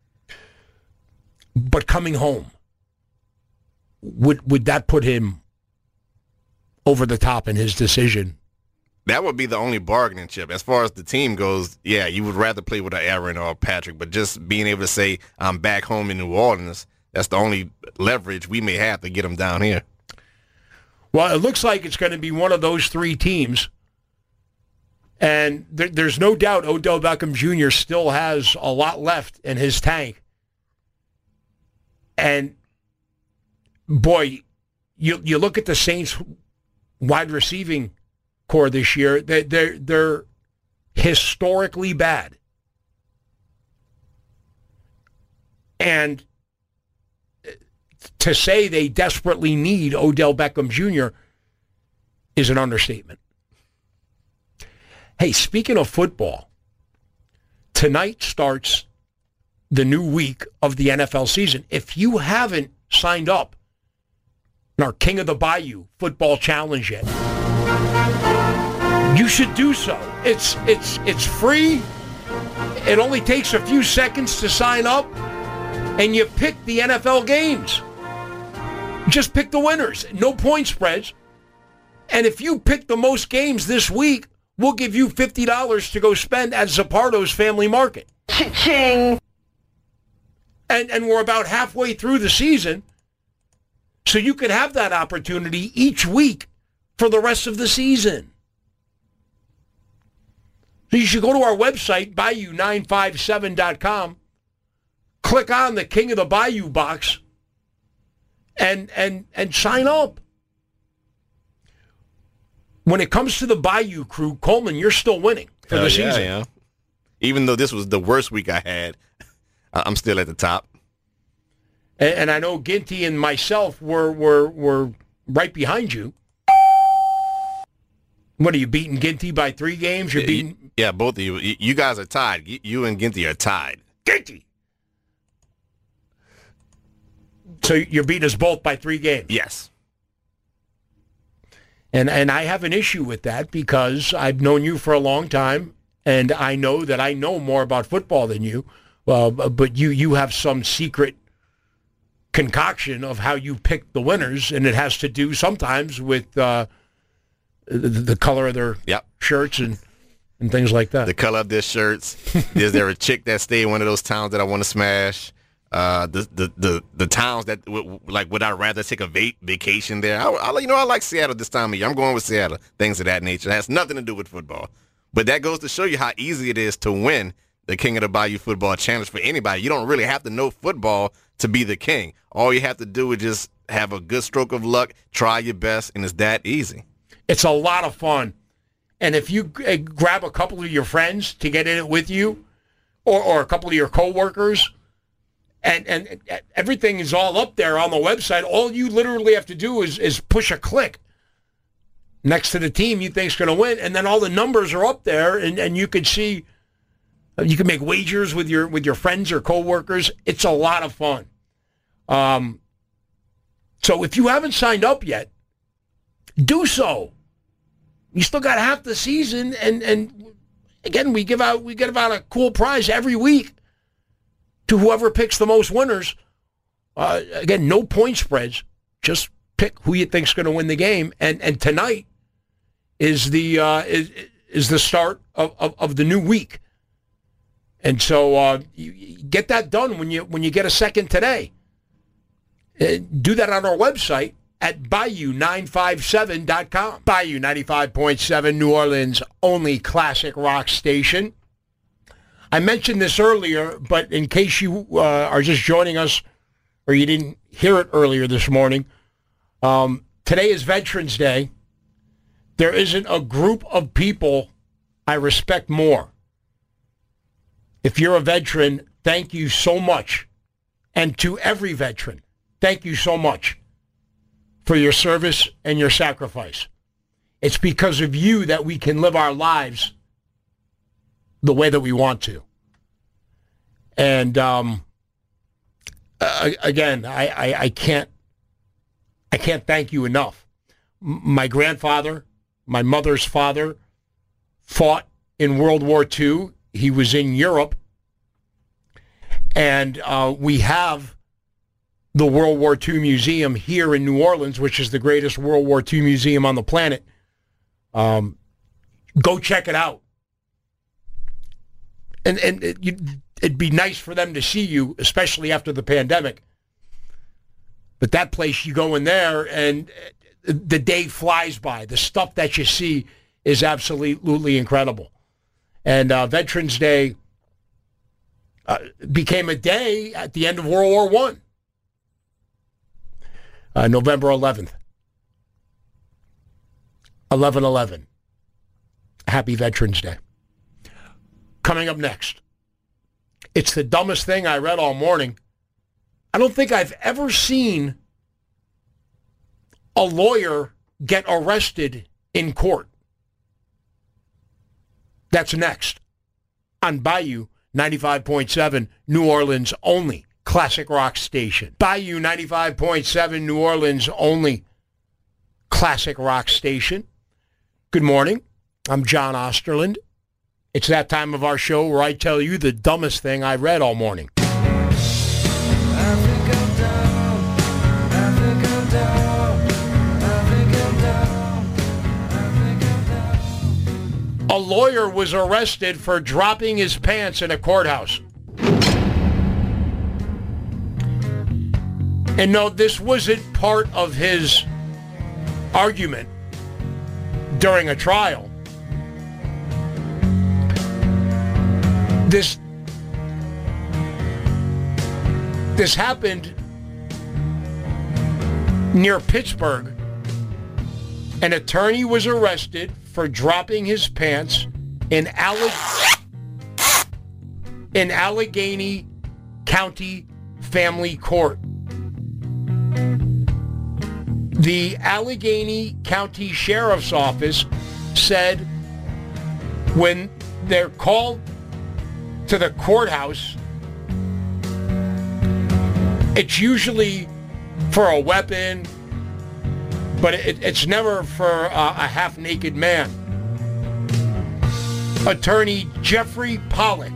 But coming home, would would that put him over the top in his decision? That would be the only bargaining chip. As far as the team goes, yeah, you would rather play with an Aaron or a Patrick, but just being able to say I'm back home in New Orleans, that's the only leverage we may have to get them down here. Well, it looks like it's going to be one of those three teams. And there, there's no doubt Odell Beckham Junior still has a lot left in his tank. And, boy, you you look at the Saints wide receiving core this year, they, they're, they're historically bad. And to say they desperately need Odell Beckham Junior is an understatement. Hey, speaking of football, tonight starts the new week of the N F L season. If you haven't signed up in our King of the Bayou football challenge yet, you should do so. It's it's it's free. It only takes a few seconds to sign up, and you pick the N F L games. Just pick the winners. No point spreads. And if you pick the most games this week, we'll give you fifty dollars to go spend at Zapardo's Family Market. Cha-ching! And, and we're about halfway through the season, so you could have that opportunity each week for the rest of the season. So you should go to our website, bayou nine five seven dot com, click on the King of the Bayou box, and and and sign up. When it comes to the Bayou crew, Coleman, you're still winning for Hell the yeah, season. Yeah. Even though this was the worst week I had, I'm still at the top. And, and I know Ginty and myself were were were right behind you. What are you beating Ginty by three games? You're beating. Yeah, both of you. You guys are tied. You and Ginty are tied. Ginty. So you're beating us both by three games. Yes. And and I have an issue with that because I've known you for a long time, and I know that I know more about football than you. Well, but you you have some secret concoction of how you pick the winners, and it has to do sometimes with uh, the, the color of their yep. shirts and, and things like that. The color of their shirts. Is there a chick that stayed in one of those towns that I want to smash? Uh, the, the the the towns that w- like would I rather take a va- vacation there? I, I you know I like Seattle this time of year. I'm going with Seattle. Things of that nature. It has nothing to do with football, but that goes to show you how easy it is to win the King of the Bayou Football Challenge for anybody. You don't really have to know football to be the king. All you have to do is just have a good stroke of luck, try your best, and it's that easy. It's a lot of fun, and if you uh, grab a couple of your friends to get in it with you, or or a couple of your coworkers. And and everything is all up there on the website. All you literally have to do is, is push a click next to the team you think is going to win, and then all the numbers are up there, and, and you can see, you can make wagers with your with your friends or coworkers. It's a lot of fun. Um, so if you haven't signed up yet, do so. You still got half the season, and and again, we give out we give out a cool prize every week to whoever picks the most winners. Uh, again, no point spreads. Just pick who you think's going to win the game. And and tonight is the uh, is is the start of, of, of the new week. And so uh, you, you get that done when you when you get a second today. Uh, do that on our website at bayou nine five seven dot com. Bayou ninety-five point seven, New Orleans' only classic rock station. I mentioned this earlier, but in case you uh, are just joining us or you didn't hear it earlier this morning, um, today is Veterans Day. There isn't a group of people I respect more. If you're a veteran, thank you so much. And to every veteran, thank you so much for your service and your sacrifice. It's because of you that we can live our lives the way that we want to. And um, uh, again, I, I, I can't I can't thank you enough. M- my grandfather, my mother's father, fought in World War Two. He was in Europe. And uh, we have the World War Two Museum here in New Orleans, which is the greatest World War Two museum on the planet. Um, go check it out. And and it, you, it'd be nice for them to see you, especially after the pandemic. But that place, you go in there, and the day flies by. The stuff that you see is absolutely incredible. And uh, Veterans Day uh, became a day at the end of World War One, uh, November eleventh. eleven eleven. Happy Veterans Day. Coming up next, it's the dumbest thing I read all morning. I don't think I've ever seen a lawyer get arrested in court. That's next on Bayou ninety-five point seven, New Orleans' only classic rock station. Bayou ninety-five point seven, New Orleans' only classic rock station. Good morning. I'm John Osterland. It's that time of our show where I tell you the dumbest thing I read all morning. A lawyer was arrested for dropping his pants in a courthouse. And no, this wasn't part of his argument during a trial. This this happened near Pittsburgh. An attorney was arrested for dropping his pants in Alle- in Allegheny County Family Court. The Allegheny County Sheriff's Office said when they're called to the courthouse, it's usually for a weapon, but it, it's never for uh, a half-naked man. Attorney Jeffrey Pollock.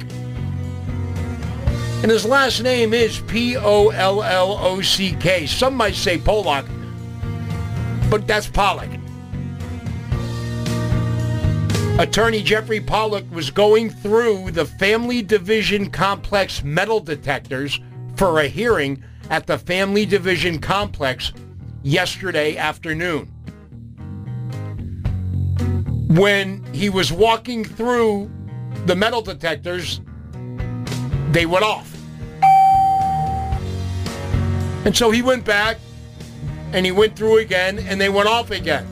And his last name is P O L L O C K. Some might say Pollock, but that's Pollock. Attorney Jeffrey Pollock was going through the Family Division Complex metal detectors for a hearing at the Family Division Complex yesterday afternoon. When he was walking through the metal detectors, they went off. And so he went back and he went through again and they went off again.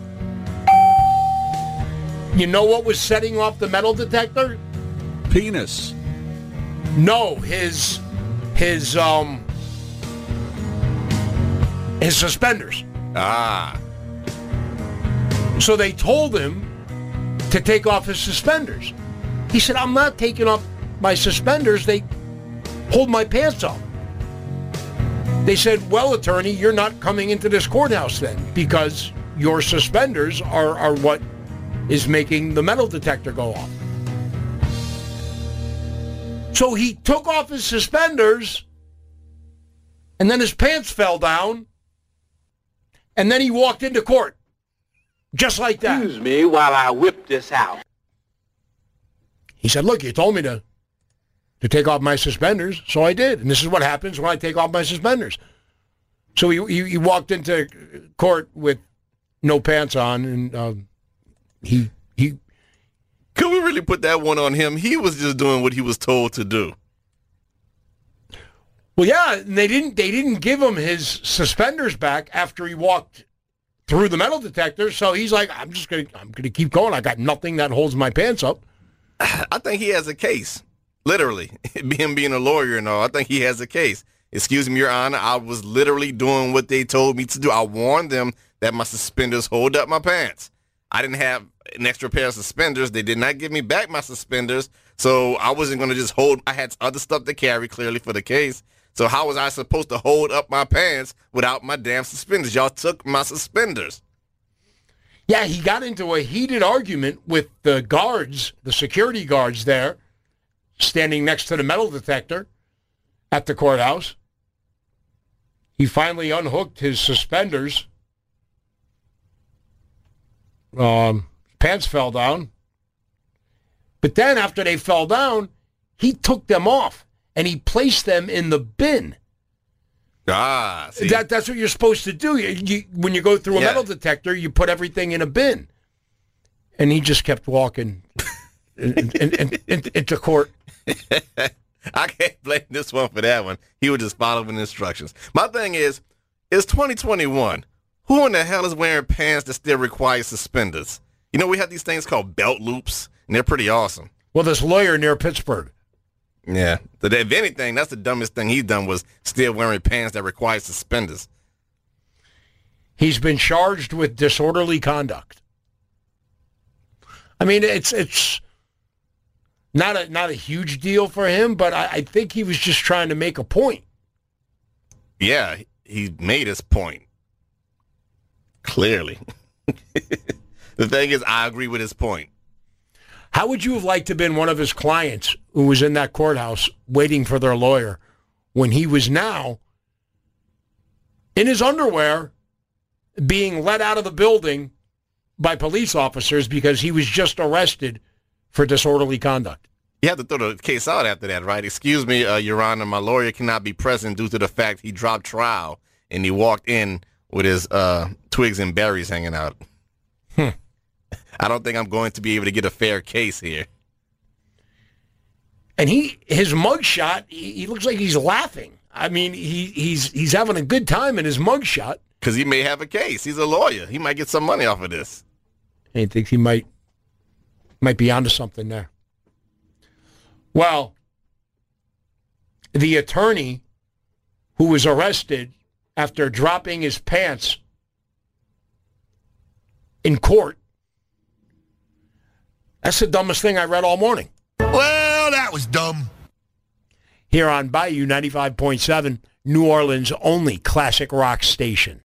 You know what was setting off the metal detector? Penis. No, his his um his suspenders. Ah. So they told him to take off his suspenders. He said, I'm not taking off my suspenders. They hold my pants up. They said, well, attorney, you're not coming into this courthouse then because your suspenders are, are what is making the metal detector go off. So he took off his suspenders and then his pants fell down and then he walked into court. Just like that. Excuse me while I whip this out. He said, look, you told me to to take off my suspenders, so I did. And this is what happens when I take off my suspenders. So he he, he walked into court with no pants on, and um, he he. Could we really put that one on him? He was just doing what he was told to do. Well, yeah, and they didn't they didn't give him his suspenders back after he walked through the metal detector. So he's like, I'm just gonna I'm gonna keep going. I got nothing that holds my pants up. I think he has a case. Literally, him being a lawyer and all, I think he has a case. Excuse me, Your Honor, I was literally doing what they told me to do. I warned them that my suspenders hold up my pants. I didn't have an extra pair of suspenders. They did not give me back my suspenders, so I wasn't going to just hold. I had other stuff to carry, clearly, for the case. So how was I supposed to hold up my pants without my damn suspenders? Y'all took my suspenders. Yeah, he got into a heated argument with the guards, the security guards there, standing next to the metal detector at the courthouse. He finally unhooked his suspenders. Um, pants fell down. But then after they fell down, he took them off and he placed them in the bin. Ah, see. That, that's what you're supposed to do. You, you, when you go through a Yeah. metal detector, you put everything in a bin. And he just kept walking in, in, in, in, into court. I can't blame this one for that one. He was just following instructions. My thing is, it's twenty twenty-one. Who in the hell is wearing pants that still require suspenders? You know, we have these things called belt loops, and they're pretty awesome. Well, this lawyer near Pittsburgh. Yeah. So that, if anything, that's the dumbest thing he's done was still wearing pants that require suspenders. He's been charged with disorderly conduct. I mean, it's it's not a not a huge deal for him, but I, I think he was just trying to make a point. Yeah, he made his point. Clearly. The thing is, I agree with his point. How would you have liked to have been one of his clients who was in that courthouse waiting for their lawyer when he was now in his underwear being let out of the building by police officers because he was just arrested for disorderly conduct? You have to throw the case out after that, right? Excuse me, uh, Your Honor, my lawyer cannot be present due to the fact he dropped trial and he walked in with his uh, twigs and berries hanging out. Hmm. I don't think I'm going to be able to get a fair case here. And he, his mugshot, he, he looks like he's laughing. I mean, he, he's he's having a good time in his mugshot. Because he may have a case. He's a lawyer. He might get some money off of this. And he thinks he might might be onto something there. Well, the attorney who was arrested after dropping his pants in court, that's the dumbest thing I read all morning. Well, that was dumb. Here on Bayou ninety-five point seven, New Orleans' only classic rock station.